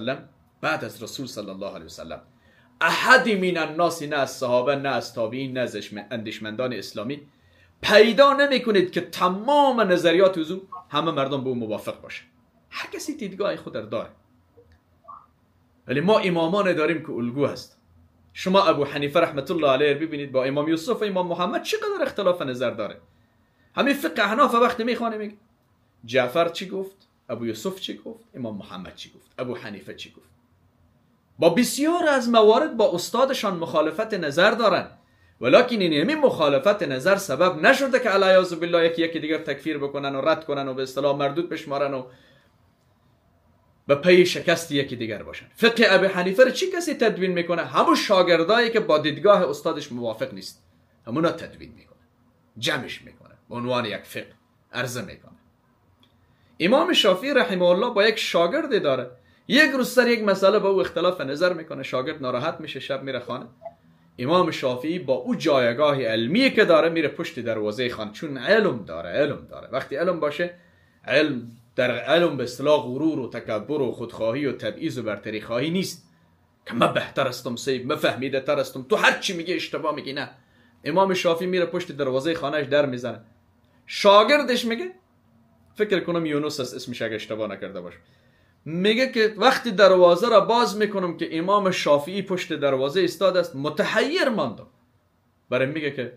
سلم احدی من الناس، نه از صحابه، نه از تابعین، نه از اندیشمندان اسلامی پیدا نمی کنید که تمام نظریات او همه مردم به او موافق باشه. هر کسی دیدگاه خود داره. ولی ما امامان داریم که الگو هست. شما ابو حنیفه رحمت الله علیه ببینید با امام یوسف و امام محمد چقدر اختلاف نظر داره. همین فقه احناف وقتی میخوانه میگه جعفر چی گفت، ابو یوسف چی گفت، امام محمد چی گفت، ابو حنیفه چی گفت. با بسیار از موارد با استادشان مخالفت نظر دارن، ولکن این مخالفت نظر سبب نشده که علیاذ بالله یکی دیگر تکفیر بکنن و رد کنن و به اصطلاح مردود بشمارن و به پی شکست یکی دیگر باشن. فقه ابو حنیفه رو چی کسی تدوین میکنه؟ همون شاگردایی که با دیدگاه استادش موافق نیست همونا تدوین میکنه، جمعش میکنه، به عنوان یک فقه عرضه میکنه. امام شافعی رحمه الله با یک شاگرد داره، یک روز سر یک مسئله با او اختلاف نظر میکنه، شاگرد ناراحت میشه، شب میره خانه. امام شافعی با او جایگاه علمی که داره میره پشت دروازه خانه، چون علم داره. وقتی علم باشه، در علم به اصطلاح غرور و تکبر و خودخواهی و تبعیض و برتری خواهی نیست که من بهتر استم، سیب مفهمیده تر استم، تو هر چی میگه اشتباه میگی. نه، امام شافعی میره پشت دروازه خانهش در میزنه، شاگردش میگه، فکر کنم یونس از اسمش اگه اشتباه نکرده باشه، میگه که وقتی دروازه را باز میکنم که امام شافعی پشت دروازه ایستاد است، متحیر ماندم. برای میگه که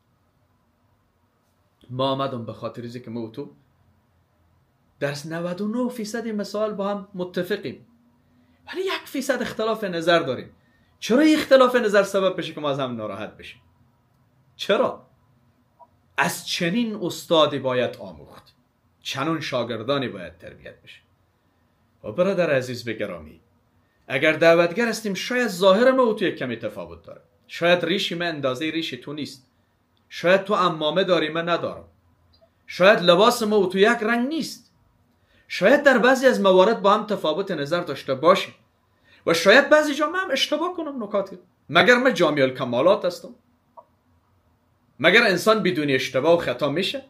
ما آمدم به خاطر اینکه که ما و تو در 99% مسائل با هم متفقیم، ولی 1% اختلاف نظر داریم. چرا این اختلاف نظر سبب بشه که ما از هم ناراحت بشیم؟ چرا؟ از چنین استادی باید آموخت، چنون شاگردانی باید تربیت بشه. و برادر عزیز به گرامی، اگر دعوتگر هستیم شاید ظاهر ما و تو یک کمی تفاوت داره، شاید ریشی من اندازه ریش تو نیست، شاید تو عمامه داری من ندارم، شاید لباس ما و تو یک رنگ نیست، شاید در بعضی از موارد با هم تفاوت نظر داشته باشیم و شاید بعضی جا من هم اشتباه کنم نکاتی. مگر من جامع الکمالات هستم؟ مگر انسان بدون اشتباه و خطا میشه؟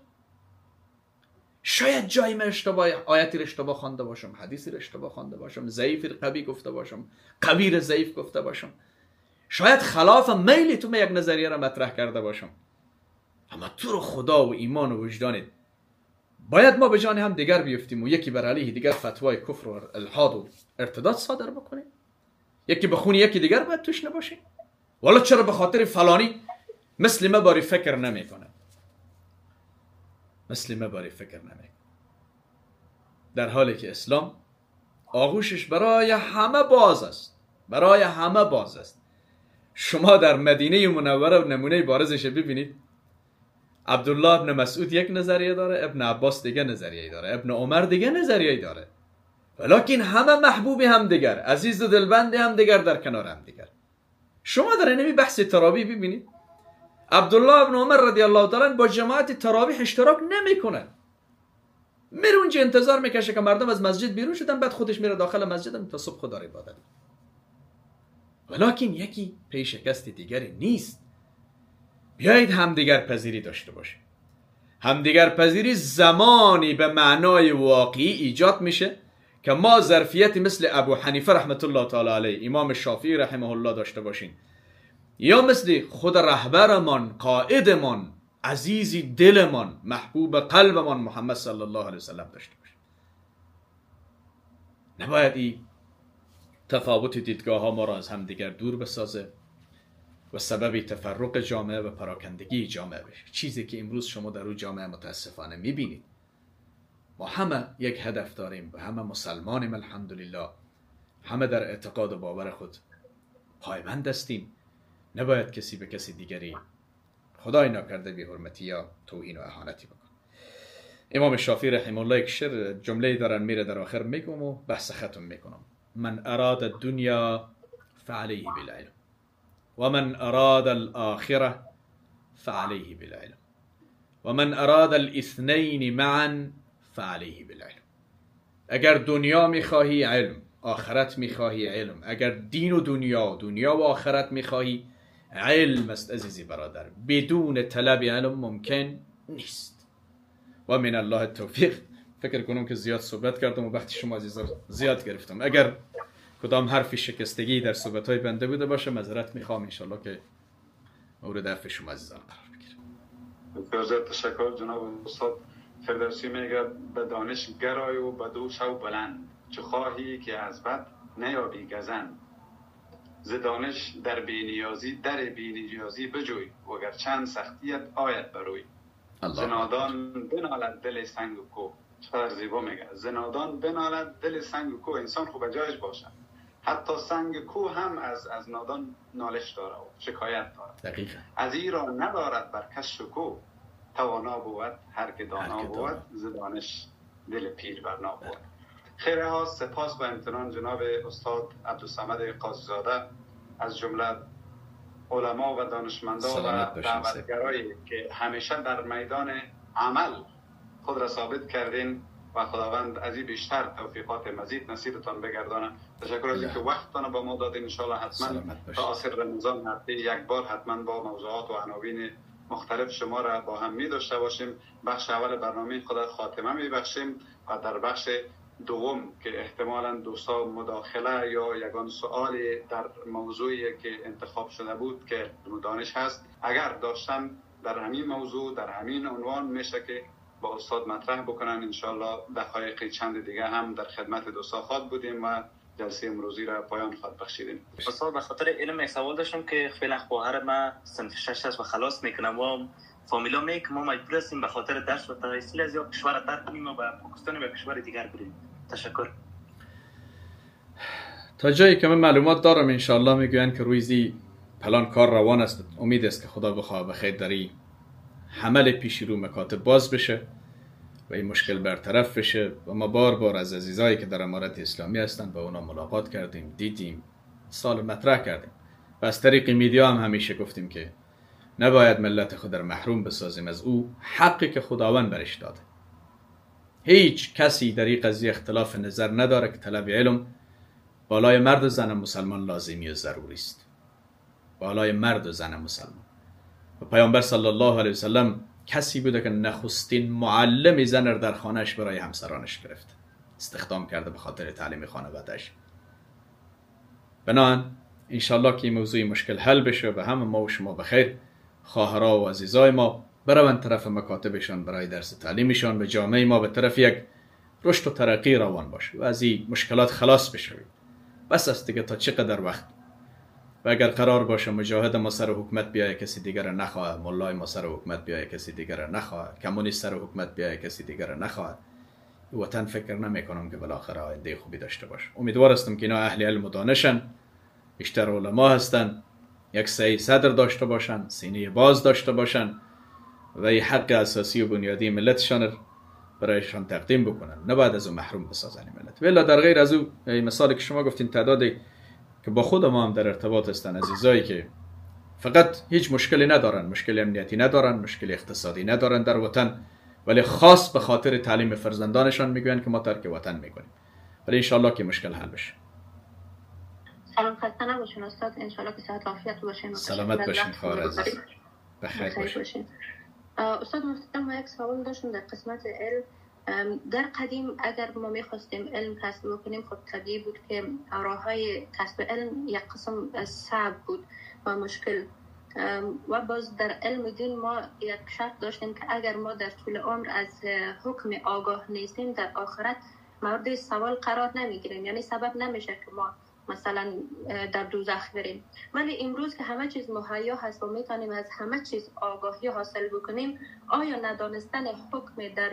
شاید جایی من اشتباه، آیتی رو اشتباه خوانده باشم، حدیثی رو اشتباه خوانده باشم، ضعیف قوی گفته باشم، قوی رو ضعیف گفته باشم، شاید خلاف میل تو من یک نظریه را مطرح کرده باشم. اما تو رو خدا و ایمان و وجدانت باید ما به جان هم دیگر بیفتیم و یکی بر علیه دیگر فتوای کفر و الحاد و ارتداد صادر بکنیم، یکی بخونی یکی دیگر باید توش نباشه. والا چرا به خاطر فلانی مثل ما باری فکر نمیکنه، مثل ما باری فکر نمیکنه، در حالی که اسلام آغوشش برای همه باز است، برای همه باز است. شما در مدینه منوره نمونه بارزش ببینید. عبدالله ابن مسعود یک نظریه داره، ابن عباس دیگه نظریه داره، ابن عمر دیگه نظریه داره، ولیکن همه محبوب هم دیگر، عزیز و دلبند هم دیگر در کنار هم دیگر. شما در این بحث تراویح ببینید، عبدالله ابن عمر رضی الله تعالی با جماعت تراویح اشتراک نمیکنه، میره اونجا انتظار میکشه که مردم از مسجد بیرون شدن، بعد خودش میره داخل مسجد تا صبح خدا رو عبادت. ولیکن یکی پی شکست دیگری نیست. بیایید همدیگر پذیری داشته باشیم. همدیگر پذیری زمانی به معنای واقعی ایجاد میشه که ما ظرفیتی مثل ابو حنیفه رحمت الله تعالی علیه، امام شافعی رحمه الله داشته باشیم، یا مثل خود رهبرمان، قائدمان، عزیزی دلمان، محبوب قلبمان محمد صلی الله علیه وسلم داشته باشیم. نباید این تفاوت دیدگاه ها ما را از هم دیگر دور بسازه و سبب تفرق جامعه و پراکندگی جامعه بشه، چیزی که امروز شما در اون جامعه متاسفانه میبینید. ما همه یک هدف داریم و همه مسلمانیم الحمدلله، همه در اعتقاد و باور خود پایبند هستیم. نباید کسی به کسی دیگری خدای نکرده بی حرمتی یا توهین و اهانتی بکن. امام شافعی رحمه الله یک جمله دارن، میره در آخر میگم و بحث ختم میکنم. من اراد الدنیا فعليه بالعلم و من اراد الاخره فعليه بالعلم و من اراد الاثنين معا فعليه بالعلم. اگر دنیا میخواهی علم، آخرت میخواهی علم. اگر دین و دنیا و آخرت میخواهی علم است عزیزی برادر. بدون طلب علم ممکن نیست. و من الله التوفیق. فکر کنم که زیاد صحبت کردم و وقتی شما عزیزان زیاد گرفتم. اگر کدام حرفی شکستگی در صحبت‌های بنده بوده باشه معذرت میخوام، انشالله که مورد عفو شما عزیزان قرار بگیره. بسیار تشکر جناب استاد فردوسی. میگه به دانش گرای و به دوش و بلند، چه خواهی که از بد نیابی گزند. ز دانش در بینیازی بجوی، وگر چند سختیت آید بروی. زنادان بنالد دل سنگ و کو. چقدر زیبا میگه. زنادان بنالد دل سنگ و کو. انسان خوب به جایش باشه. حتی سنگ کو هم از نادان نالش داره و شکایت داره. دقیقا. از ایران ندارد بر کس شکو. توانا بود هر که دانا بود. ز دانش دل پیر برنا بود. خیره ها. سپاس با امتنان جناب استاد عبدالصمد قاضی زاده از جمله علما و دانشمندان و دعوتگرایی که همیشه در میدان عمل خود را ثابت کردین و خداوند از این بیشتر توفیقات مزید نصیبتان بگردانه. تشکر از اینکه وقتتان با ما دادین. ان شاء الله حتما تا آخر رمضان هفته یک بار حتما با موضوعات و عناوین مختلف شما را با هم می داشته باشیم. بخش اول برنامه خدا خاتمه می بخشیم و در بخش دوم که احتمالاً دوستا مداخله یا یگان سوالی در موضوعی که انتخاب شده بود که دانش هست اگر داشتن در همین موضوع در همین عنوان میشه که با استاد مطرح بکنن. انشالله دقایق چند دیگه هم در خدمت دوستا خواهد بودیم و جلسه امروزی را پایان خواهد بخشیدیم. استاد به خاطر علم یک سوال داشتم که فعلا خواهر ما صنف 6 است و خلاص میکنم و فامیلا میگه که ما مجبور هستیم به خاطر درس و تحصیل از یا کشور ترک کنیم و به پاکستان و به کشور دیگر بریم. تشکر. تا جایی که من معلومات دارم انشاءالله میگوین که رویزی پلان کار روان است. امید است که خدا بخواه بخیر داری حمل پیش رو مکاتب باز بشه و این مشکل برطرف بشه. و ما بار بار از عزیزایی که در امارت اسلامی هستن با اونا ملاقات کردیم، دیدیم، سال مطرح کردیم و از طریق میدیا هم همیشه گفتیم که نباید ملت خود را محروم بسازیم از او حقی که خداوند برش داده. هیچ کسی در این قضیه اختلاف نظر نداره که طلب علم بالای مرد و زن مسلمان لازمی و ضروری است. بالای مرد و زن مسلمان. و پیامبر صلی الله علیه وسلم کسی بوده که نخستین معلم زن را در خانهش برای همسرانش گرفت، استخدام کرده به خاطر تعلیم خانواده‌اش. بنابراین انشالله که این موضوع مشکل حل بشه و همه ما و شما بخیر، خواهرها و عزیزای ما بروند طرف مکاتبشان برای درس تعلیمشان و جامعه ما به طرف یک رشد و ترقی روان باشه و از این مشکلات خلاص بشویم. بس است دیگه تا چقدر وقت. و اگر قرار باشه مجاهد ما سر حکومت بیایه کسی دیگر نخواه، مولای ما سر حکومت بیایه کسی دیگر نخواه، کمونیست سر حکومت بیایه کسی دیگر نخواه، وطن فکر نمیکنم که بالاخره آینده خوبی داشته باشه. امیدوار هستم که اینا اهل علم و دانشن، بیشتر علما هستن، یک سعی صدر داشته باشن، سینه باز داشته باشن و این حق اساسی و بنیادی ملتشان برایشان تقدیم بکنن، نباید از اون محروم بسازن ملت. ولی در غیر از او مثالی که شما گفتین تعدادی که با خود ما هم در ارتباط هستن، عزیزایی که فقط هیچ مشکلی ندارن، مشکل امنیتی ندارن، مشکل اقتصادی ندارن در وطن، ولی خاص به خاطر تعلیم فرزندانشان میگوین که ما ترک وطن میکنیم. ولی انشالله که مشکل حل بشه. سلام، خسته نباشین استاد، انشالله که صحت عافیت باشین. سلامت باشین خواهر عزیز، بخیر باشین. استاد مفتم ما یک سوال داشتم در قسمت علم. در قدیم اگر ما میخواستیم علم کسب بکنیم، خب طبیعی بود که راههای کسب علم یک قسم صعب بود و مشکل. و باز در علم دین ما یک شرط داشتیم که اگر ما در طول عمر از حکم آگاه نیستیم، در آخرت مورد سوال قرار نمیگیریم، یعنی سبب نمیشه که ما مثلا در دوزخ بریم. ولی امروز که همه چیز مهیا هست و میتونیم از همه چیز آگاهی حاصل بکنیم، آیا ندانستن حکم در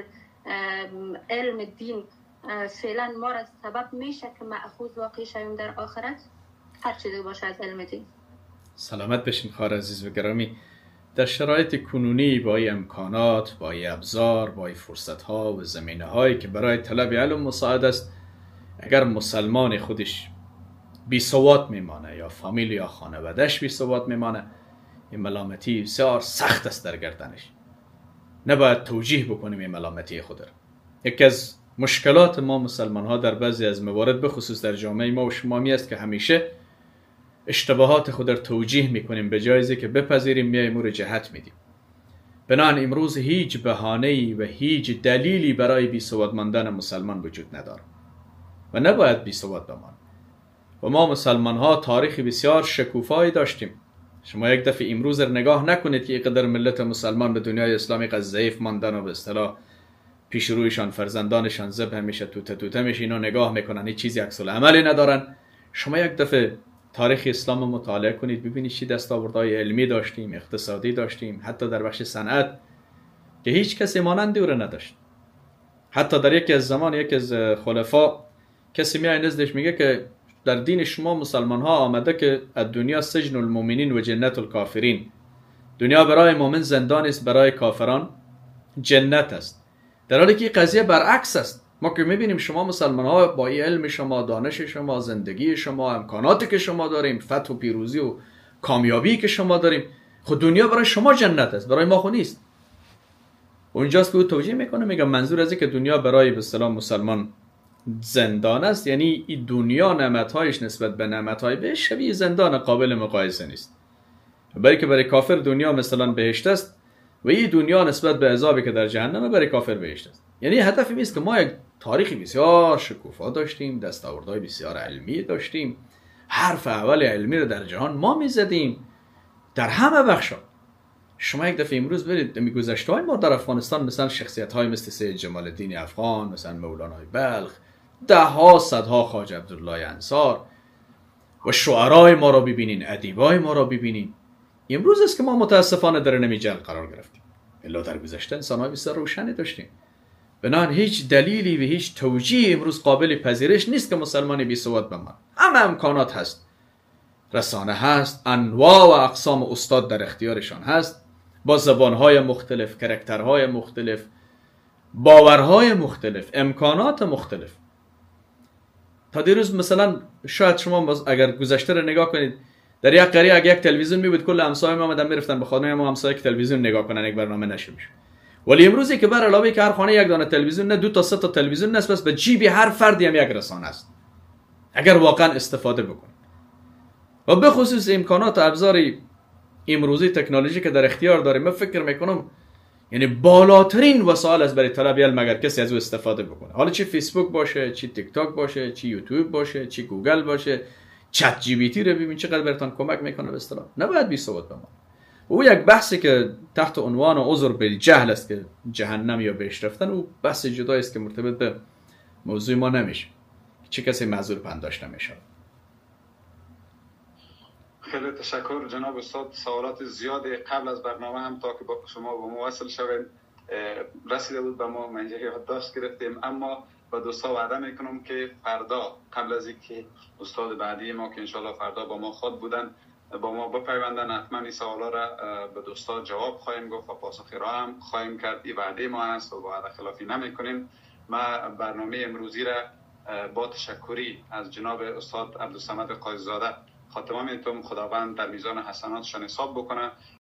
علم دین فعلا ما را سبب میشه که مأخوذ واقع شویم در آخرت، هر چیزی باشه از علم دین؟ سلامت بشین خواهر عزیز و گرامی. در شرایط کنونی با این امکانات، با این ابزار، با این فرصت‌ها و زمینه‌هایی که برای طلب علم مساعد است، اگر مسلمان خودش بی سواد میمانه یا فامیل یا خانواده‌اش بی سواد میمانه، این ملامتی بسیار سخت است در گردنش. نباید توجیه بکنیم این ملامتی خود را. یکی از مشکلات ما مسلمان ها در بعضی از موارد، به خصوص در جامعه ما و شما، می است که همیشه اشتباهات خود را توجیه میکنیم به جای که بپذیریم، میایم او جهت میدیم. بنابراین امروز هیچ بهانه‌ای و هیچ دلیلی برای بی سواد ماندن مسلمان وجود نداره و نباید بی سواد بمانیم. و ما مسلمان ها تاریخ بسیار شکوفایی داشتیم. شما یک دفعه امروز رو نگاه نکنید که اینقدر ملت مسلمان به دنیای اسلامی قد ضعیف ماندن و به اصطلاح پیش رویشان فرزندانشان ذبح میشه، توته میشه، اینا نگاه میکنن هیچ چیزی عکس العملی ندارن. شما یک دفعه تاریخ اسلام رو مطالعه کنید، ببینید چی دستاوردهای علمی داشتیم، اقتصادی داشتیم، حتی در بخش صنعت که هیچ کسی مانند او نداشت. حتی در یکی از زمان یکی از خلفا کسی میاد نزدش میگه که در دین شما مسلمان ها آمده که دنیا سجن المؤمنین و جنت الکافرین، دنیا برای مؤمن زندان است، برای کافران جنت است. در حالی که این قضیه برعکس است. ما که میبینیم شما مسلمان ها با این علم شما، دانش شما، زندگی شما، امکاناتی که شما داریم، فتح و پیروزی و کامیابی که شما داریم، خود دنیا برای شما جنت است، برای ما خود نیست. و اینجاست که او توجیه میکنه، میگه منظور از این که دنیا برای به اصطلاح مسلمان زندان است، یعنی این دنیا نعمتهایش نسبت به نعمتهای بهش شبیه زندان، قابل مقایسه نیست. برای که برای کافر دنیا مثلا بهشت است و این دنیا نسبت به عذابی که در جهنم برای کافر بهشت است. یعنی هدف این است که ما یک تاریخی بسیار شکوفا داشتیم، دستاوردهای بسیار علمی داشتیم، حرف اول علمی رو در جهان ما میزدیم در همه بخشا. شما یک دفعه امروز برید میگذشته‌های ما در افغانستان، مثلا شخصیت‌های مثل سید جمال الدین افغان، مثلا مولانای بلخ، ده ها صدها خواجه عبدالله انصار و شعرای ما را ببینین، ادیبای ما را ببینین. امروز است که ما متاسفانه در نمی جل قرار گرفتیم. الا در گذشته انسان‌های بسیار روشنی داشتیم. بنابراین هیچ دلیلی و هیچ توجیه امروز قابل پذیرش نیست که مسلمانی بی سواد بماند. همه امکانات هست، رسانه هست، انواع و اقسام استاد در اختیارشان هست، با زبانهای مختلف، کرکترهای مختلف، باورهای مختلف، امکانات مختلف. تا دیروز مثلا شاید شما اگر گذشته رو نگاه کنید، در یک قریه اگه یک تلویزیون می بود کل همسایه ما آمدن میرفتن به خانه ما همسایه که تلویزیون نگاه کنن، یک برنامه نشه میشه. ولی امروزی که بر علاوه که هر خانه یک دانه تلویزیون نه 2 تا 3 تا تلویزیون نصب است، به جیبی هر فردی هم یک رسانه است اگر واقعا استفاده بکنه. و به خصوص امکانات ابزار امروزی تکنولوژی که در اختیار داریم، من فکر میکنم یعنی بالاترین وسایل است برای طلب علم اگر کسی از او استفاده بکنه. حالا چی فیسبوک باشه، چی تیک تاک باشه، چی یوتیوب باشه، چی گوگل باشه، چت جی پی تی رو ببین چقدر براتون کمک میکنه. به اصطلاح نباید بی سواد بمون. او یک بحثی که تحت عنوان عذر بالجهل است که جهنم یا بهش رفتن، او بحث جدایی است که مرتبط به موضوع ما نمیشه. چه کسی معذور پنداشت نمیشه. خیلی تشکر جناب استاد. سوالات زیادی قبل از برنامه هم تا که با شما به ما وصل شویم رسیده بود به ما، اینجا یادداشت گرفتیم، اما با دوستا وعده میکنم که فردا قبل از اینکه استاد بعدی ما که انشالله فردا با ما خود بودن با ما بپیوندن، حتما این سوالا را به دوستا جواب خواهیم گفت و پاسخی را هم خواهیم کرد. این وعده ما هست و وعده خلافی نمیکنیم. ما برنامه امروزی را با تشکری از جناب استاد عبدالصمد قایزاده خاتمه میتونم. خداوند در میزان حسناتشان حساب بکنه